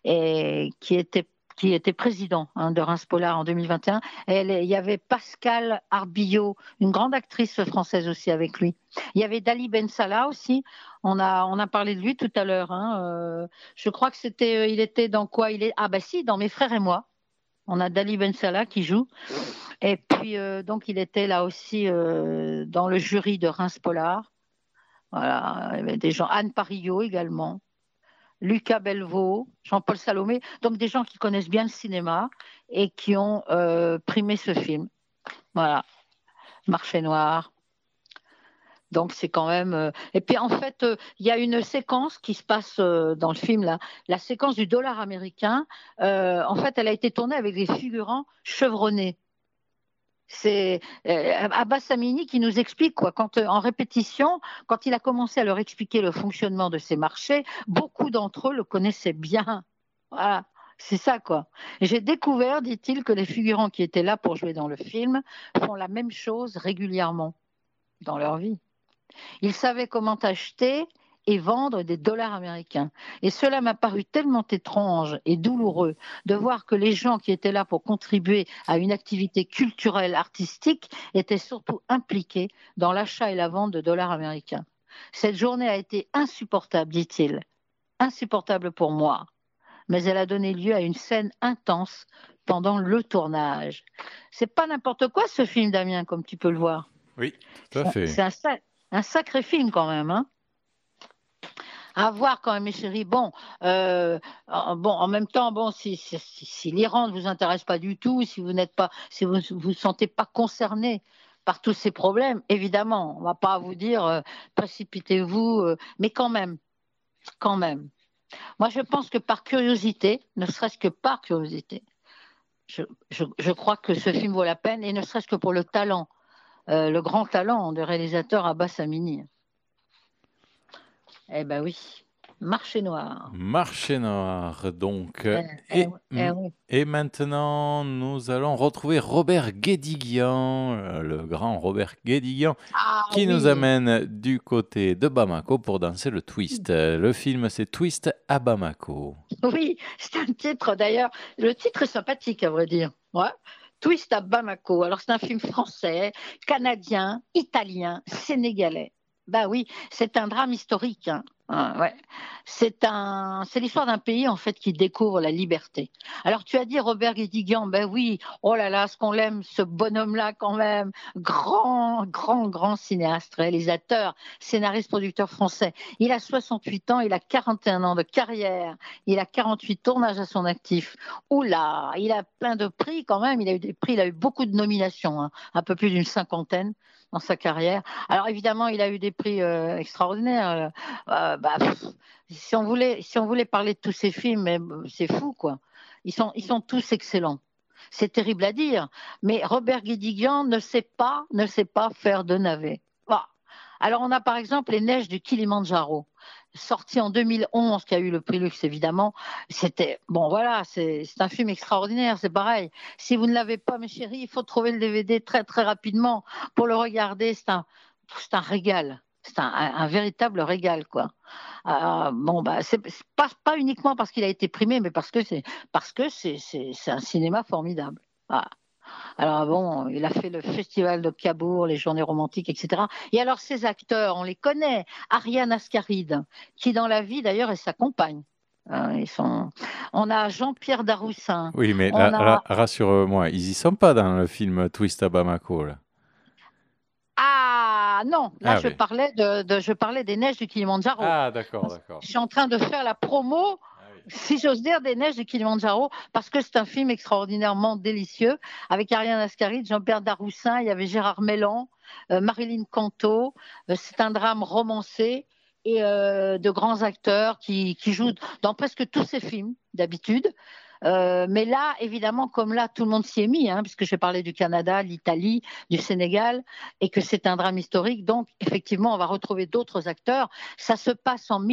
[SPEAKER 4] était président de Reims Polar en 2021. Et il y avait Pascal Arbillot, une grande actrice française aussi avec lui. Il y avait Dali Ben Salah aussi. On a parlé de lui tout à l'heure. Je crois que il était dans quoi? Dans Mes frères et moi. On a Dali Ben Salah qui joue. Et puis, donc, il était là aussi dans le jury de Reims Polar. Voilà, il y avait des gens, Anne Parillot également, Lucas Belvaux, Jean-Paul Salomé, donc des gens qui connaissent bien le cinéma et qui ont primé ce film. Voilà, Marché Noir. Donc c'est quand même... Et puis en fait, il y a une séquence qui se passe dans le film, là, la séquence du dollar américain. En fait, elle a été tournée avec des figurants chevronnés. C'est Abbas Amini qui nous explique en répétition, quand il a commencé à leur expliquer le fonctionnement de ces marchés, beaucoup d'entre eux le connaissaient bien. Voilà, c'est ça quoi. Et j'ai découvert, dit-il, que les figurants qui étaient là pour jouer dans le film font la même chose régulièrement dans leur vie. Ils savaient comment acheter et vendre des dollars américains. Et cela m'a paru tellement étrange et douloureux de voir que les gens qui étaient là pour contribuer à une activité culturelle, artistique, étaient surtout impliqués dans l'achat et la vente de dollars américains. Cette journée a été insupportable, dit-il. Insupportable pour moi. Mais elle a donné lieu à une scène intense pendant le tournage. C'est pas n'importe quoi ce film, Damien, comme tu peux le voir.
[SPEAKER 3] Oui, tout à fait.
[SPEAKER 4] C'est un sacré film quand même, hein. À voir quand même, mes chéris. Bon, en même temps, bon, si l'Iran ne vous intéresse pas du tout, si vous vous sentez pas concerné par tous ces problèmes, évidemment, on va pas vous dire précipitez-vous, mais quand même. Moi, je pense que par curiosité, ne serait-ce que par curiosité, je crois que ce film vaut la peine, et ne serait-ce que pour le talent, le grand talent de réalisateur Abbas Amini. Eh ben oui, Marché noir.
[SPEAKER 3] Marché noir, donc.
[SPEAKER 4] Oui.
[SPEAKER 3] Et maintenant, nous allons retrouver Robert Guédiguian, le grand Robert Guédiguian, qui nous amène du côté de Bamako pour danser le twist. Le film, c'est Twist à Bamako.
[SPEAKER 4] Oui, c'est un titre d'ailleurs. Le titre est sympathique, à vrai dire. Ouais. Twist à Bamako. Alors, c'est un film français, canadien, italien, sénégalais. Ben oui, c'est un drame historique. Hein. Ouais. C'est l'histoire d'un pays en fait qui découvre la liberté. Alors tu as dit Robert Guédiguian, ben oui, oh là là, ce qu'on l'aime, ce bonhomme-là quand même, grand cinéaste, réalisateur, scénariste, producteur français. Il a 68 ans, il a 41 ans de carrière, il a 48 tournages à son actif. Oula, il a plein de prix quand même, il a eu des prix, il a eu beaucoup de nominations, hein, un peu plus d'une 50aine dans sa carrière. Alors évidemment, il a eu des prix extraordinaires. Si on voulait parler de tous ces films, mais c'est fou quoi. Ils sont tous excellents. C'est terrible à dire, mais Robert Guédiguian ne sait pas faire de navet. Bah. Alors on a par exemple Les Neiges du Kilimandjaro, sorti en 2011, qui a eu le prix Luxe évidemment. C'était bon, voilà, c'est un film extraordinaire. C'est pareil. Si vous ne l'avez pas, mes chéris, il faut trouver le DVD très très rapidement pour le regarder. C'est un régal. C'est un véritable régal, quoi. C'est pas uniquement parce qu'il a été primé, mais parce que c'est un cinéma formidable. Voilà. Alors bon, il a fait le festival de Cabourg, les Journées romantiques, etc. Et alors ces acteurs, on les connaît. Ariane Ascaride, qui dans la vie d'ailleurs est sa compagne. On a Jean-Pierre Daroussin.
[SPEAKER 3] Oui, mais rassure-moi, ils y sont pas dans le film Twist à Bamako, là.
[SPEAKER 4] Ah non, là je parlais des Neiges du Kilimandjaro.
[SPEAKER 3] Ah d'accord.
[SPEAKER 4] Je suis en train de faire la promo, si j'ose dire, des Neiges du Kilimandjaro, parce que c'est un film extraordinairement délicieux, avec Ariane Ascaride, Jean-Pierre Daroussin, il y avait Gérard Mellan, Marilyn Canto. C'est un drame romancé et de grands acteurs qui jouent dans presque tous ces films d'habitude. Mais là, évidemment, comme là, tout le monde s'y est mis, hein, puisque je parlais du Canada, l'Italie, du Sénégal, et que c'est un drame historique. Donc, effectivement, on va retrouver d'autres acteurs. Ça se passe en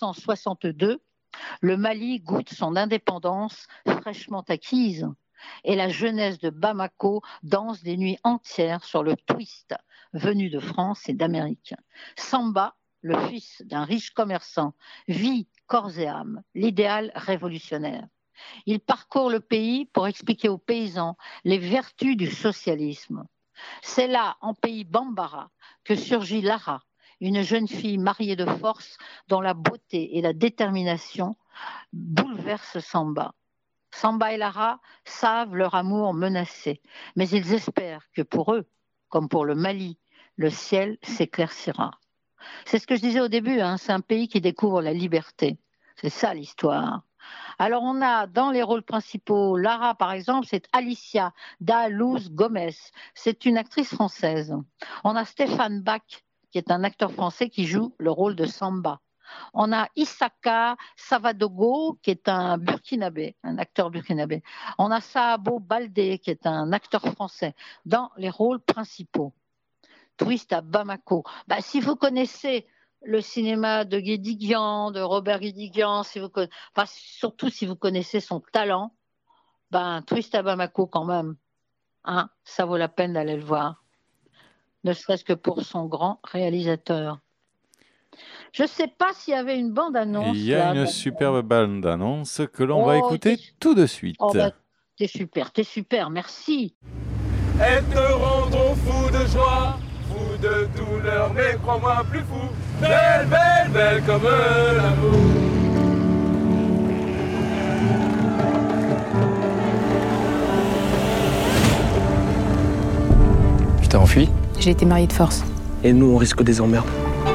[SPEAKER 4] 1962. Le Mali goûte son indépendance fraîchement acquise. Et la jeunesse de Bamako danse des nuits entières sur le twist venu de France et d'Amérique. Samba, le fils d'un riche commerçant, vit corps et âme l'idéal révolutionnaire. Il parcourt le pays pour expliquer aux paysans les vertus du socialisme. C'est là, en pays Bambara, que surgit Lara, une jeune fille mariée de force dont la beauté et la détermination bouleversent Samba. Samba et Lara savent leur amour menacé, mais ils espèrent que pour eux, comme pour le Mali, le ciel s'éclaircira. C'est ce que je disais au début, hein, c'est un pays qui découvre la liberté. C'est ça l'histoire. Alors on a dans les rôles principaux, Lara par exemple, c'est Alicia da Luz Gomez, c'est une actrice française. On a Stéphane Bach, qui est un acteur français qui joue le rôle de Samba. On a Issaka Savadogo, qui est un burkinabé, un acteur burkinabé. On a Saabo Baldé, qui est un acteur français, dans les rôles principaux. Twist à Bamako. Si vous connaissez le cinéma de Guédiguian, de Robert Guédiguian, surtout si vous connaissez son talent, Twist à Bamako quand même, hein, ça vaut la peine d'aller le voir, ne serait-ce que pour son grand réalisateur. Je ne sais pas s'il y avait une bande-annonce.
[SPEAKER 3] Il y a une superbe bande-annonce que l'on va écouter tout de suite.
[SPEAKER 4] Oh, bah, t'es super, merci.
[SPEAKER 16] Elles te rendront fou de joie, fou de douleur, mais crois-moi plus fou. Belle, belle, belle comme l'amour.
[SPEAKER 17] Tu t'es enfui?
[SPEAKER 18] J'ai été mariée de force.
[SPEAKER 17] Et nous, on risque des emmerdes.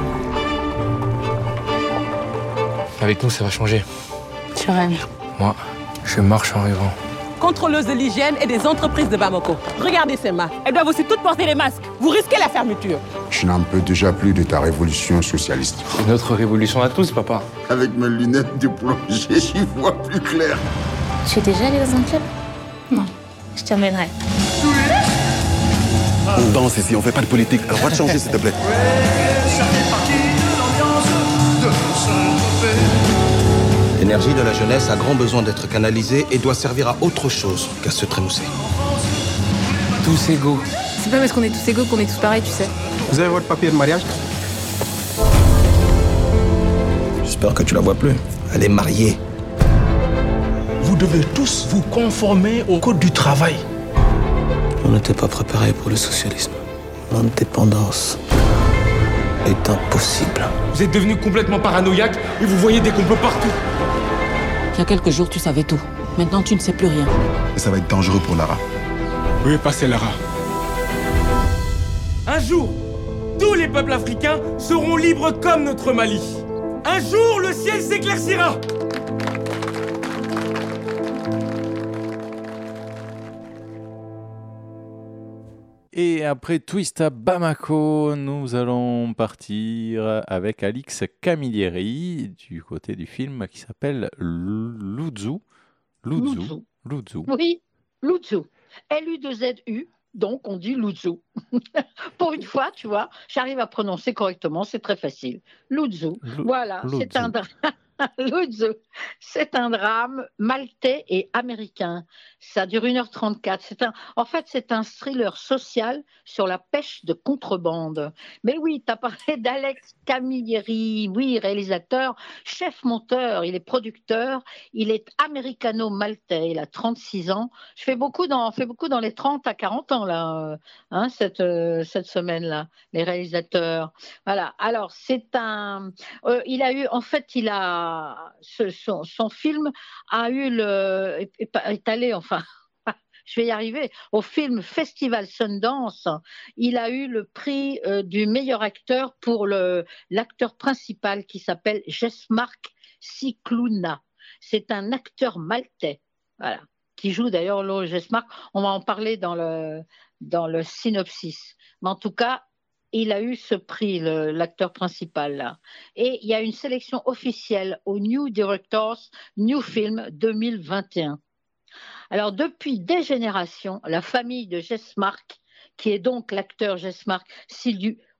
[SPEAKER 17] Avec nous, ça va changer.
[SPEAKER 18] Tu rêves.
[SPEAKER 17] Moi, je marche en rêvant.
[SPEAKER 19] Contrôleuse de l'hygiène et des entreprises de Bamako. Regardez ces mains. Elles doivent aussi toutes porter des masques. Vous risquez la fermeture.
[SPEAKER 20] Je n'en peux déjà plus de ta révolution socialiste.
[SPEAKER 17] C'est notre révolution à tous, papa.
[SPEAKER 20] Avec mes lunettes de plongée, j'y vois plus clair.
[SPEAKER 18] Tu es déjà allé dans un club? Non. Je t'emmènerai.
[SPEAKER 9] On danse ici, on fait pas de politique. Alors va te changer, s'il te plaît.
[SPEAKER 21] L'énergie de la jeunesse a grand besoin d'être canalisée et doit servir à autre chose qu'à se trémousser.
[SPEAKER 17] Tous égaux.
[SPEAKER 18] C'est pas parce qu'on est tous égaux qu'on est tous pareils, tu sais.
[SPEAKER 17] Vous avez votre papier de mariage?
[SPEAKER 21] J'espère que tu la vois plus. Elle est mariée.
[SPEAKER 22] Vous devez tous vous conformer au code du travail.
[SPEAKER 21] On n'était pas préparé pour le socialisme. L'indépendance est impossible.
[SPEAKER 17] Vous êtes devenu complètement paranoïaque et vous voyez des complots partout.
[SPEAKER 23] Il y a quelques jours, tu savais tout. Maintenant, tu ne sais plus rien.
[SPEAKER 9] Et ça va être dangereux pour Lara.
[SPEAKER 17] Où est passée Lara?
[SPEAKER 16] Un jour, tous les peuples africains seront libres comme notre Mali. Un jour, le ciel s'éclaircira.
[SPEAKER 3] Et après Twist à Bamako, nous allons partir avec Alix Camilleri du côté du film qui s'appelle Luzzu.
[SPEAKER 4] Oui, Luzzu. L-U-2-Z-U, donc on dit Luzzu. Pour une fois, tu vois, j'arrive à prononcer correctement, c'est très facile. Luzzu. Voilà, c'est un drame. Luzzu, c'est un drame maltais et américain. Ça dure 1h34. En fait, c'est un thriller social sur la pêche de contrebande. Mais oui, tu as parlé d'Alex Camilleri, oui, réalisateur, chef monteur, il est producteur, il est américano-maltais, il a 36 ans. Je fais beaucoup dans les 30 à 40 ans, là, cette semaine-là, les réalisateurs. Voilà, alors c'est un... son film a eu est allé, enfin, je vais y arriver, au film Festival Sundance. Il a eu le prix du meilleur acteur pour l'acteur principal qui s'appelle Jesmark Cicluna. C'est un acteur maltais, voilà, qui joue d'ailleurs Jesmark. On va en parler dans le synopsis. Mais en tout cas, il a eu ce prix, l'acteur principal, là. Et il y a une sélection officielle au New Directors New Film 2021. Alors, depuis des générations, la famille de Jesmark, qui est donc l'acteur Jesmark, c'est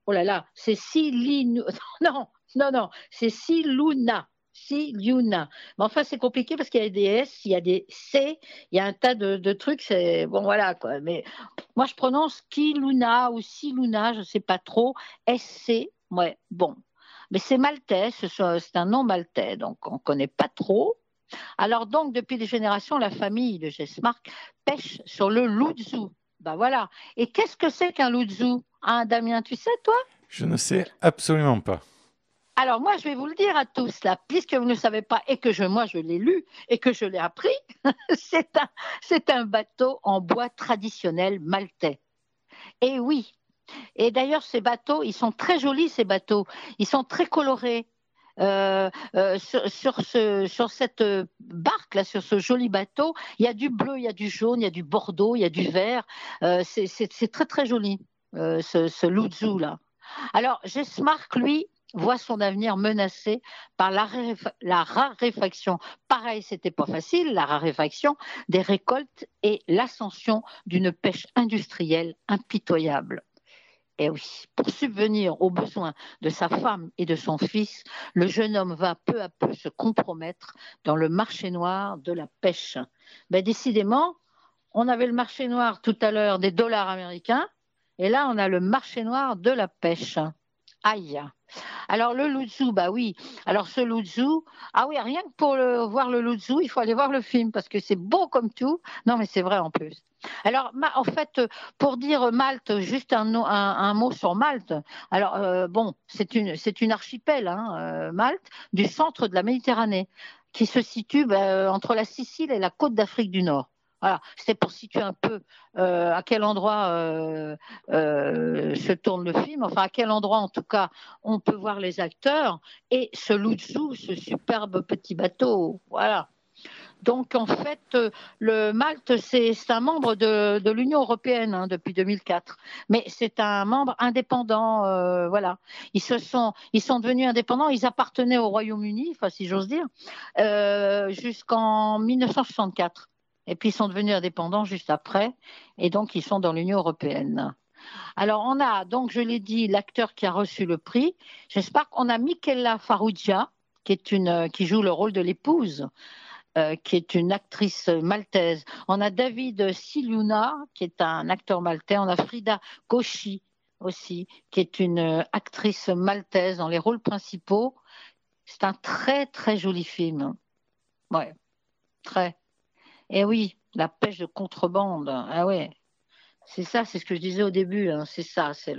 [SPEAKER 4] Siluna. Mais enfin, c'est compliqué parce qu'il y a des S, il y a des C, il y a un tas de trucs. C'est bon, voilà quoi. Mais moi, je prononce Kiluna ou Siluna, je ne sais pas trop. SC, ouais, bon. Mais c'est maltais, c'est un nom maltais, donc on ne connaît pas trop. Alors donc, depuis des générations, la famille de Jesmark pêche sur le Luzzu. Ben voilà. Et qu'est-ce que c'est qu'un Luzzu, hein, Damien, tu sais, toi?
[SPEAKER 3] Je ne sais absolument pas.
[SPEAKER 4] Alors moi, je vais vous le dire à tous, là, puisque vous ne savez pas et que moi je l'ai lu et que je l'ai appris, c'est un bateau en bois traditionnel maltais. Et oui, et d'ailleurs ces bateaux, ils sont très jolis, ces bateaux, ils sont très colorés. Sur cette barque là, sur ce joli bateau, il y a du bleu, il y a du jaune, il y a du bordeaux, il y a du vert. C'est très très joli, ce Luzzu là. Alors Jesmark, lui, voit son avenir menacé par la raréfaction. Pareil, c'était pas facile, la raréfaction des récoltes et l'ascension d'une pêche industrielle impitoyable. Et oui, pour subvenir aux besoins de sa femme et de son fils, le jeune homme va peu à peu se compromettre dans le marché noir de la pêche. Ben, décidément, on avait le marché noir tout à l'heure des dollars américains, et là, on a le marché noir de la pêche. Aïe. Alors le Luzhu, bah oui. Alors ce Luzhu, ah oui, rien que pour voir le Luzhu, il faut aller voir le film parce que c'est beau comme tout. Non, mais c'est vrai en plus. Alors, en fait, pour dire Malte, juste un mot sur Malte. Alors, bon, c'est une archipel, hein, Malte, du centre de la Méditerranée, qui se situe entre la Sicile et la côte d'Afrique du Nord. Voilà, c'était pour situer un peu à quel endroit se tourne le film, enfin à quel endroit en tout cas on peut voir les acteurs et ce Luzhu, ce superbe petit bateau. Voilà. Donc en fait, le Malte, c'est un membre de l'Union européenne hein, depuis 2004, mais c'est un membre indépendant. Voilà, ils sont devenus indépendants. Ils appartenaient au Royaume-Uni, enfin si j'ose dire, jusqu'en 1964. Et puis ils sont devenus indépendants juste après, et donc ils sont dans l'Union européenne. Alors on a, donc je l'ai dit, l'acteur qui a reçu le prix. J'espère qu'on a Michela Farrugia, qui joue le rôle de l'épouse, qui est une actrice maltaise. On a David Siliuna, qui est un acteur maltais. On a Frida Koshy aussi, qui est une actrice maltaise dans les rôles principaux. C'est un très très joli film. Ouais, très. Et oui, la pêche de contrebande. Ah ouais, c'est ça, c'est ce que je disais au début. Hein. C'est ça, c'est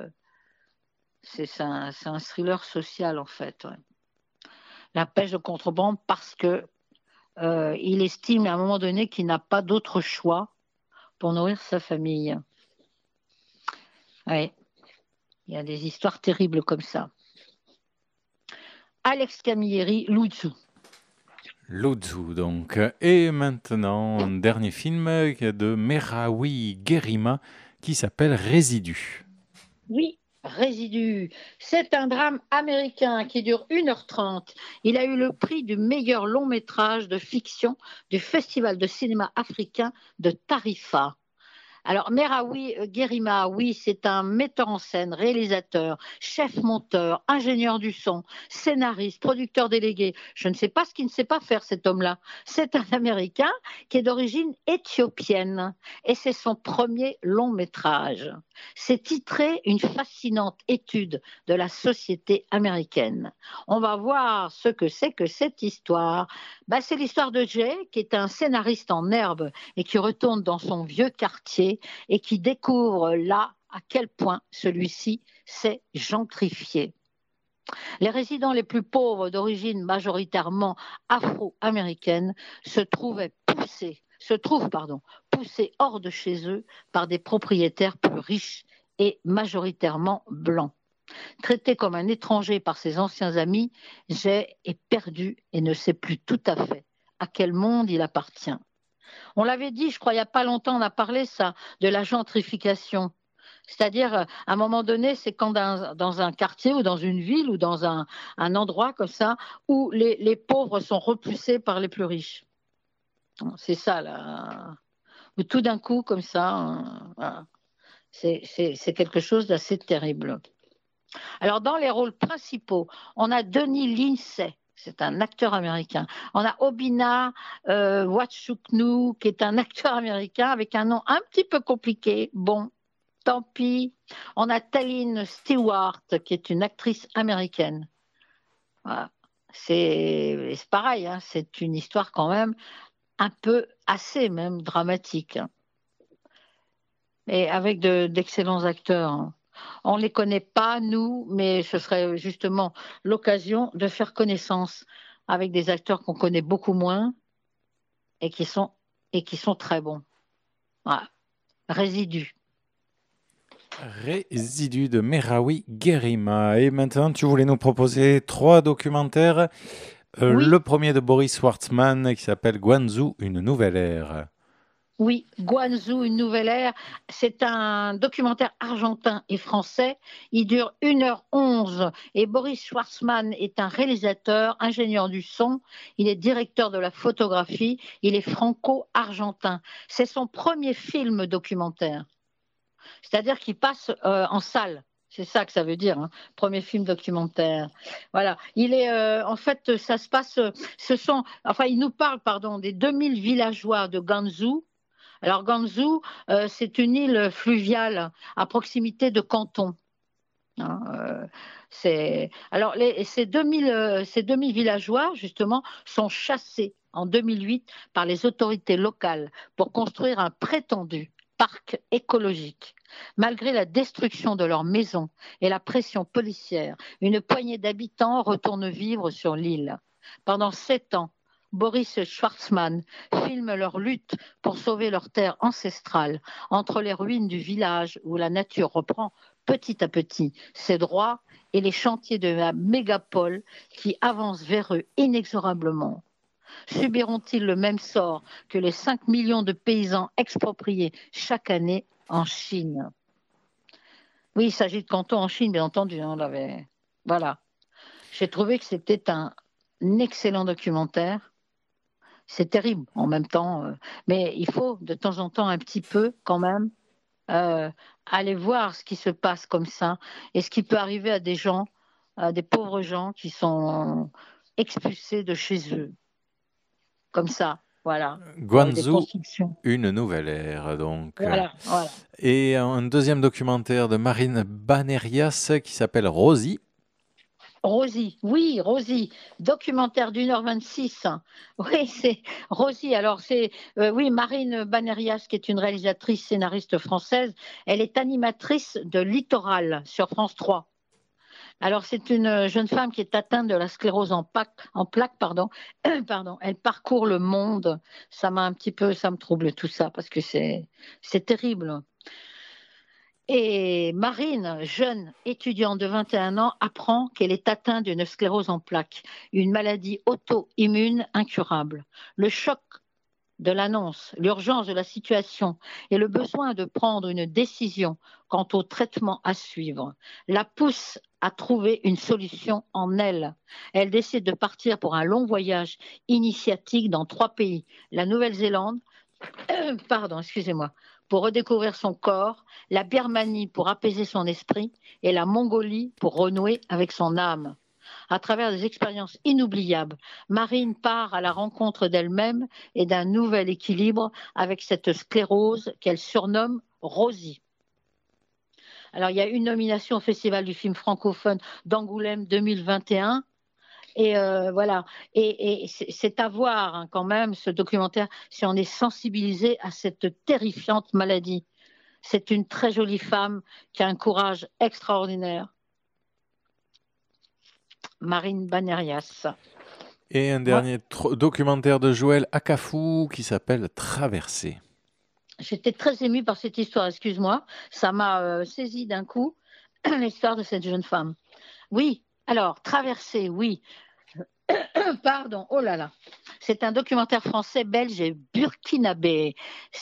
[SPEAKER 4] un thriller social en fait. Ouais. La pêche de contrebande parce que il estime à un moment donné qu'il n'a pas d'autre choix pour nourrir sa famille. Oui, il y a des histoires terribles comme ça. Alex Camilleri, Luzhu.
[SPEAKER 3] Luzhu, donc. Et maintenant, un dernier film de Meraoui Guerima qui s'appelle Résidu.
[SPEAKER 4] Oui, Résidu. C'est un drame américain qui dure 1h30. Il a eu le prix du meilleur long métrage de fiction du Festival de cinéma africain de Tarifa. Alors, Meraoui Guerima, oui, c'est un metteur en scène, réalisateur, chef-monteur, ingénieur du son, scénariste, producteur délégué. Je ne sais pas ce qu'il ne sait pas faire, cet homme-là. C'est un Américain qui est d'origine éthiopienne et c'est son premier long métrage. C'est titré « Une fascinante étude de la société américaine ». On va voir ce que c'est que cette histoire. C'est l'histoire de Jay, qui est un scénariste en herbe et qui retourne dans son vieux quartier et qui découvre là à quel point celui-ci s'est gentrifié. Les résidents les plus pauvres d'origine majoritairement afro-américaine se trouvent poussés hors de chez eux par des propriétaires plus riches et majoritairement blancs. Traité comme un étranger par ses anciens amis, Jay est perdu et ne sait plus tout à fait à quel monde il appartient. On l'avait dit, je crois, il n'y a pas longtemps, on a parlé ça, de la gentrification. C'est-à-dire, à un moment donné, c'est quand dans un quartier ou dans une ville ou dans un endroit comme ça, où les pauvres sont repoussés par les plus riches. C'est ça, là. Où tout d'un coup, comme ça, voilà. C'est quelque chose d'assez terrible. Alors, dans les rôles principaux, on a Denis Lindsay. C'est un acteur américain. On a Obinna Nwachukwu, qui est un acteur américain avec un nom un petit peu compliqué. Bon, tant pis. On a Tallene Stewart, qui est une actrice américaine. Voilà. C'est pareil, hein, c'est une histoire quand même un peu assez même dramatique. Et avec d'excellents acteurs. Hein. On ne les connaît pas, nous, mais ce serait justement l'occasion de faire connaissance avec des acteurs qu'on connaît beaucoup moins et qui sont très bons. Voilà. Résidu.
[SPEAKER 3] Résidu de Meraoui Guerima. Et maintenant, tu voulais nous proposer 3 documentaires. Oui. Le premier de Boris Schwartzman qui s'appelle Guangzhou, une nouvelle ère.
[SPEAKER 4] Oui, Guangzhou, une nouvelle ère. C'est un documentaire argentin et français. Il dure 1h11 et Boris Schwartzman est un réalisateur, ingénieur du son. Il est directeur de la photographie. Il est franco-argentin. C'est son premier film documentaire. C'est-à-dire qu'il passe en salle. C'est ça que ça veut dire, hein. Premier film documentaire. Voilà. Il est, en fait, ça se passe. Il nous parle, des 2000 villageois de Guangzhou. Alors Guangzhou, c'est une île fluviale à proximité de Canton. Hein, alors, ces 2000 villageois, justement, sont chassés en 2008 par les autorités locales pour construire un prétendu parc écologique. Malgré la destruction de leurs maisons et la pression policière, une poignée d'habitants retournent vivre sur l'île. Pendant 7 ans, Boris Schwartzman filme leur lutte pour sauver leur terre ancestrale entre les ruines du village où la nature reprend petit à petit ses droits et les chantiers de la mégapole qui avancent vers eux inexorablement. Subiront-ils le même sort que les 5 millions de paysans expropriés chaque année en Chine? Oui, il s'agit de cantons en Chine, bien entendu. On l'avait. Voilà. J'ai trouvé que c'était un excellent documentaire. C'est terrible en même temps, mais il faut de temps en temps un petit peu quand même aller voir ce qui se passe comme ça et ce qui peut arriver à des gens, à des pauvres gens qui sont expulsés de chez eux. Comme ça, voilà.
[SPEAKER 3] Guangzhou, une nouvelle ère, donc.
[SPEAKER 4] Voilà.
[SPEAKER 3] Et un deuxième documentaire de Marine Banerias qui s'appelle Rosie.
[SPEAKER 4] Rosie, documentaire d'1h26. Oui, c'est Rosie. Alors, c'est Marine Banerias, qui est une réalisatrice scénariste française. Elle est animatrice de Littoral sur France 3. Alors, c'est une jeune femme qui est atteinte de la sclérose en plaques. Elle parcourt le monde. Ça me trouble tout ça parce que c'est terrible. Et Marine, jeune étudiante de 21 ans, apprend qu'elle est atteinte d'une sclérose en plaques, une maladie auto-immune incurable. Le choc de l'annonce, l'urgence de la situation et le besoin de prendre une décision quant au traitement à suivre la pousse à trouver une solution en elle. Elle décide de partir pour un long voyage initiatique dans 3 pays, la Nouvelle-Zélande, pour redécouvrir son corps, la Birmanie pour apaiser son esprit et la Mongolie pour renouer avec son âme. À travers des expériences inoubliables, Marine part à la rencontre d'elle-même et d'un nouvel équilibre avec cette sclérose qu'elle surnomme Rosie. Alors, il y a une nomination au Festival du film francophone d'Angoulême 2021. Et voilà, et c'est à voir quand même ce documentaire si on est sensibilisé à cette terrifiante maladie. C'est une très jolie femme qui a un courage extraordinaire. Marine Banerias.
[SPEAKER 3] Et un dernier documentaire de Joël Akafou qui s'appelle Traversée.
[SPEAKER 4] J'étais très émue par cette histoire, excuse-moi. Ça m'a saisi d'un coup, l'histoire de cette jeune femme. Oui, alors, Traversée, oui. Pardon, oh là là. C'est un documentaire français, belge et burkinabé.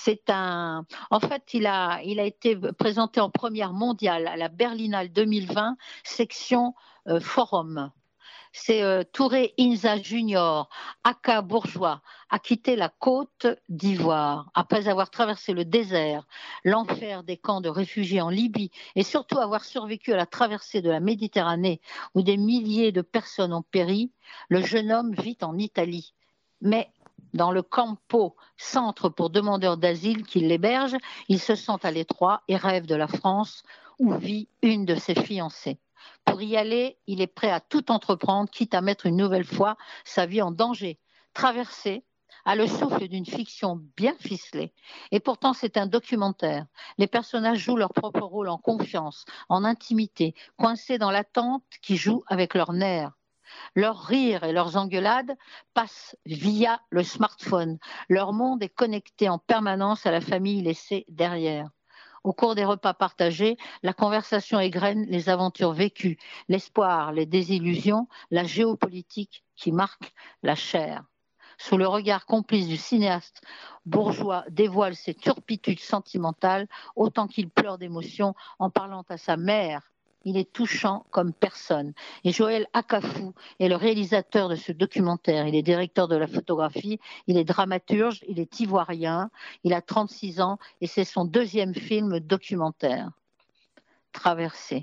[SPEAKER 4] En fait, il a été présenté en première mondiale à la Berlinale 2020, section Forum. C'est Touré Inza Junior, aka bourgeois, a quitté la Côte d'Ivoire après avoir traversé le désert, l'enfer des camps de réfugiés en Libye et surtout avoir survécu à la traversée de la Méditerranée où des milliers de personnes ont péri. Le jeune homme vit en Italie, mais dans le Campo, centre pour demandeurs d'asile qui l'héberge, il se sent à l'étroit et rêve de la France où vit une de ses fiancées. Pour y aller, il est prêt à tout entreprendre, quitte à mettre une nouvelle fois sa vie en danger. Traversée a le souffle d'une fiction bien ficelée. Et pourtant, c'est un documentaire. Les personnages jouent leur propre rôle en confiance, en intimité, coincés dans l'attente qui joue avec leurs nerfs. Leurs rires et leurs engueulades passent via le smartphone. Leur monde est connecté en permanence à la famille laissée derrière. Au cours des repas partagés, la conversation égrène les aventures vécues, l'espoir, les désillusions, la géopolitique qui marque la chair. Sous le regard complice du cinéaste, Bourgeois dévoile ses turpitudes sentimentales autant qu'il pleure d'émotion en parlant à sa mère. Il est touchant comme personne. Et Joël Akafou est le réalisateur de ce documentaire. Il est directeur de la photographie, il est dramaturge, il est ivoirien, il a 36 ans et c'est son 2e film documentaire. Traversée.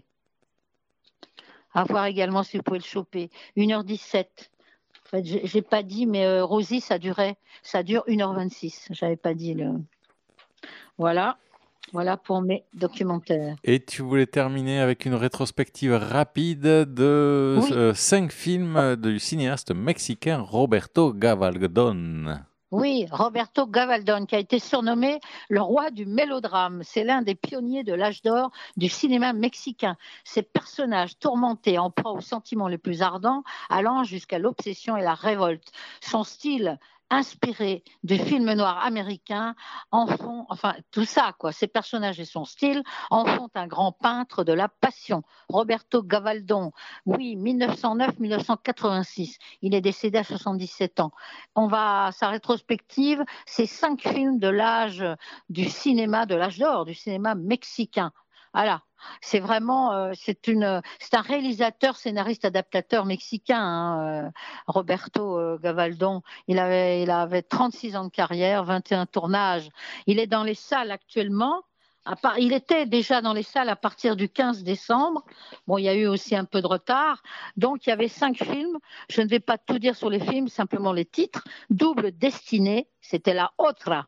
[SPEAKER 4] À voir également si vous pouvez le choper. 1h17. En fait, j'ai pas dit, mais Rosie, ça dure 1h26. J'avais pas dit le. Voilà. Voilà pour mes documentaires.
[SPEAKER 3] Et tu voulais terminer avec une rétrospective rapide de 5 films du cinéaste mexicain Roberto Gavaldón.
[SPEAKER 4] Oui, Roberto Gavaldón, qui a été surnommé le roi du mélodrame. C'est l'un des pionniers de l'âge d'or du cinéma mexicain. Ses personnages tourmentés, en proie aux sentiments les plus ardents, allant jusqu'à l'obsession et la révolte. Son style inspiré du film noir américain en font, enfin tout ça quoi, ses personnages et son style en font un grand peintre de la passion. Roberto Gavaldón, oui, 1909-1986, il est décédé à 77 ans. Sa rétrospective, c'est 5 films de l'âge du cinéma, de l'âge d'or, du cinéma mexicain. Voilà. C'est vraiment, c'est un réalisateur, scénariste, adaptateur mexicain, Roberto Gavaldón. Il avait 36 ans de carrière, 21 tournages. Il est dans les salles actuellement. Il était déjà dans les salles à partir du 15 décembre. Bon, il y a eu aussi un peu de retard. Donc, il y avait 5 films. Je ne vais pas tout dire sur les films, simplement les titres. Double Destinée, c'était la Otra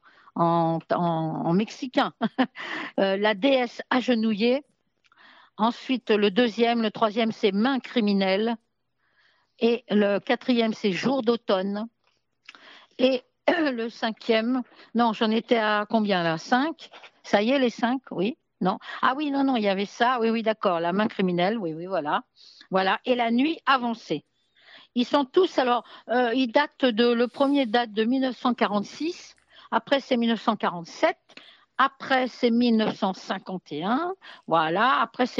[SPEAKER 4] en mexicain. La déesse agenouillée. Ensuite, le 2e, le 3e, c'est Main criminelle. Et le 4e, c'est Jour d'automne. Et le 5e, non, j'en étais à combien là? 5? Ça y est, les 5, oui? Non? Ah oui, non, il y avait ça. Oui, d'accord, La Main criminelle, oui, voilà. Voilà. Et La Nuit avancée. Ils sont tous, alors, le premier date de 1946. Après, c'est 1947. Après, c'est 1951. Voilà. Après, c'est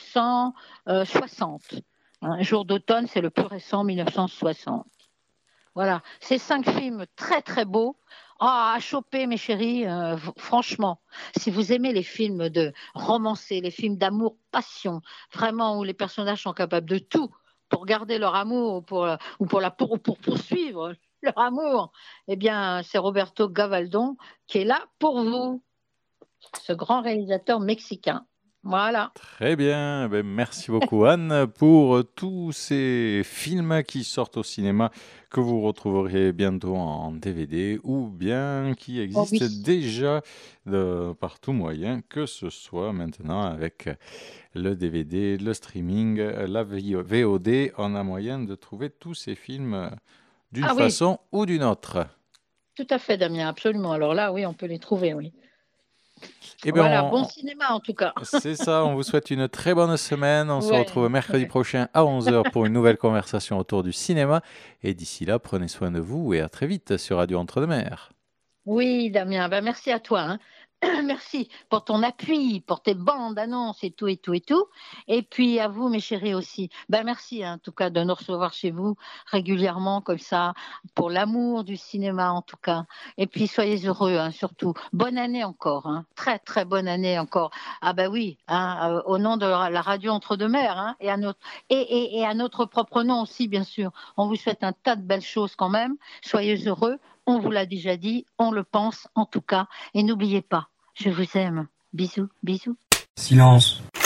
[SPEAKER 4] 1960. Jour d'automne, c'est le plus récent, 1960. Voilà. Ces 5 films très, très beaux. À choper, mes chéris, franchement, si vous aimez les films de romancés, les films d'amour, passion, vraiment où les personnages sont capables de tout pour garder leur amour ou pour poursuivre leur amour, eh bien, c'est Roberto Gavaldón qui est là pour vous, ce grand réalisateur mexicain. Voilà.
[SPEAKER 3] Très bien. Merci beaucoup, Anne, pour tous ces films qui sortent au cinéma, que vous retrouverez bientôt en DVD ou bien qui existent déjà par tout moyen, que ce soit maintenant avec le DVD, le streaming, la VOD. On a moyen de trouver tous ces films d'une façon ou d'une autre.
[SPEAKER 4] Tout à fait, Damien, absolument. Alors là, oui, on peut les trouver, oui. Voilà, bon cinéma en tout cas.
[SPEAKER 3] C'est ça, on vous souhaite une très bonne semaine. On se retrouve mercredi prochain à 11h pour une nouvelle conversation autour du cinéma. Et d'ici là, prenez soin de vous et à très vite sur Radio Entre-deux-Mers.
[SPEAKER 4] Oui, Damien, merci à toi. Merci pour ton appui, pour tes bandes annonces et tout. Et puis à vous, mes chéris, aussi. Merci en tout cas de nous recevoir chez vous régulièrement comme ça, pour l'amour du cinéma en tout cas. Et puis soyez heureux, surtout. Bonne année encore, très très bonne année encore. Oui, au nom de la radio Entre-deux-Mers et à notre propre nom aussi, bien sûr. On vous souhaite un tas de belles choses quand même. Soyez heureux. On vous l'a déjà dit, on le pense en tout cas. Et n'oubliez pas, je vous aime. Bisous, bisous.
[SPEAKER 1] Silence.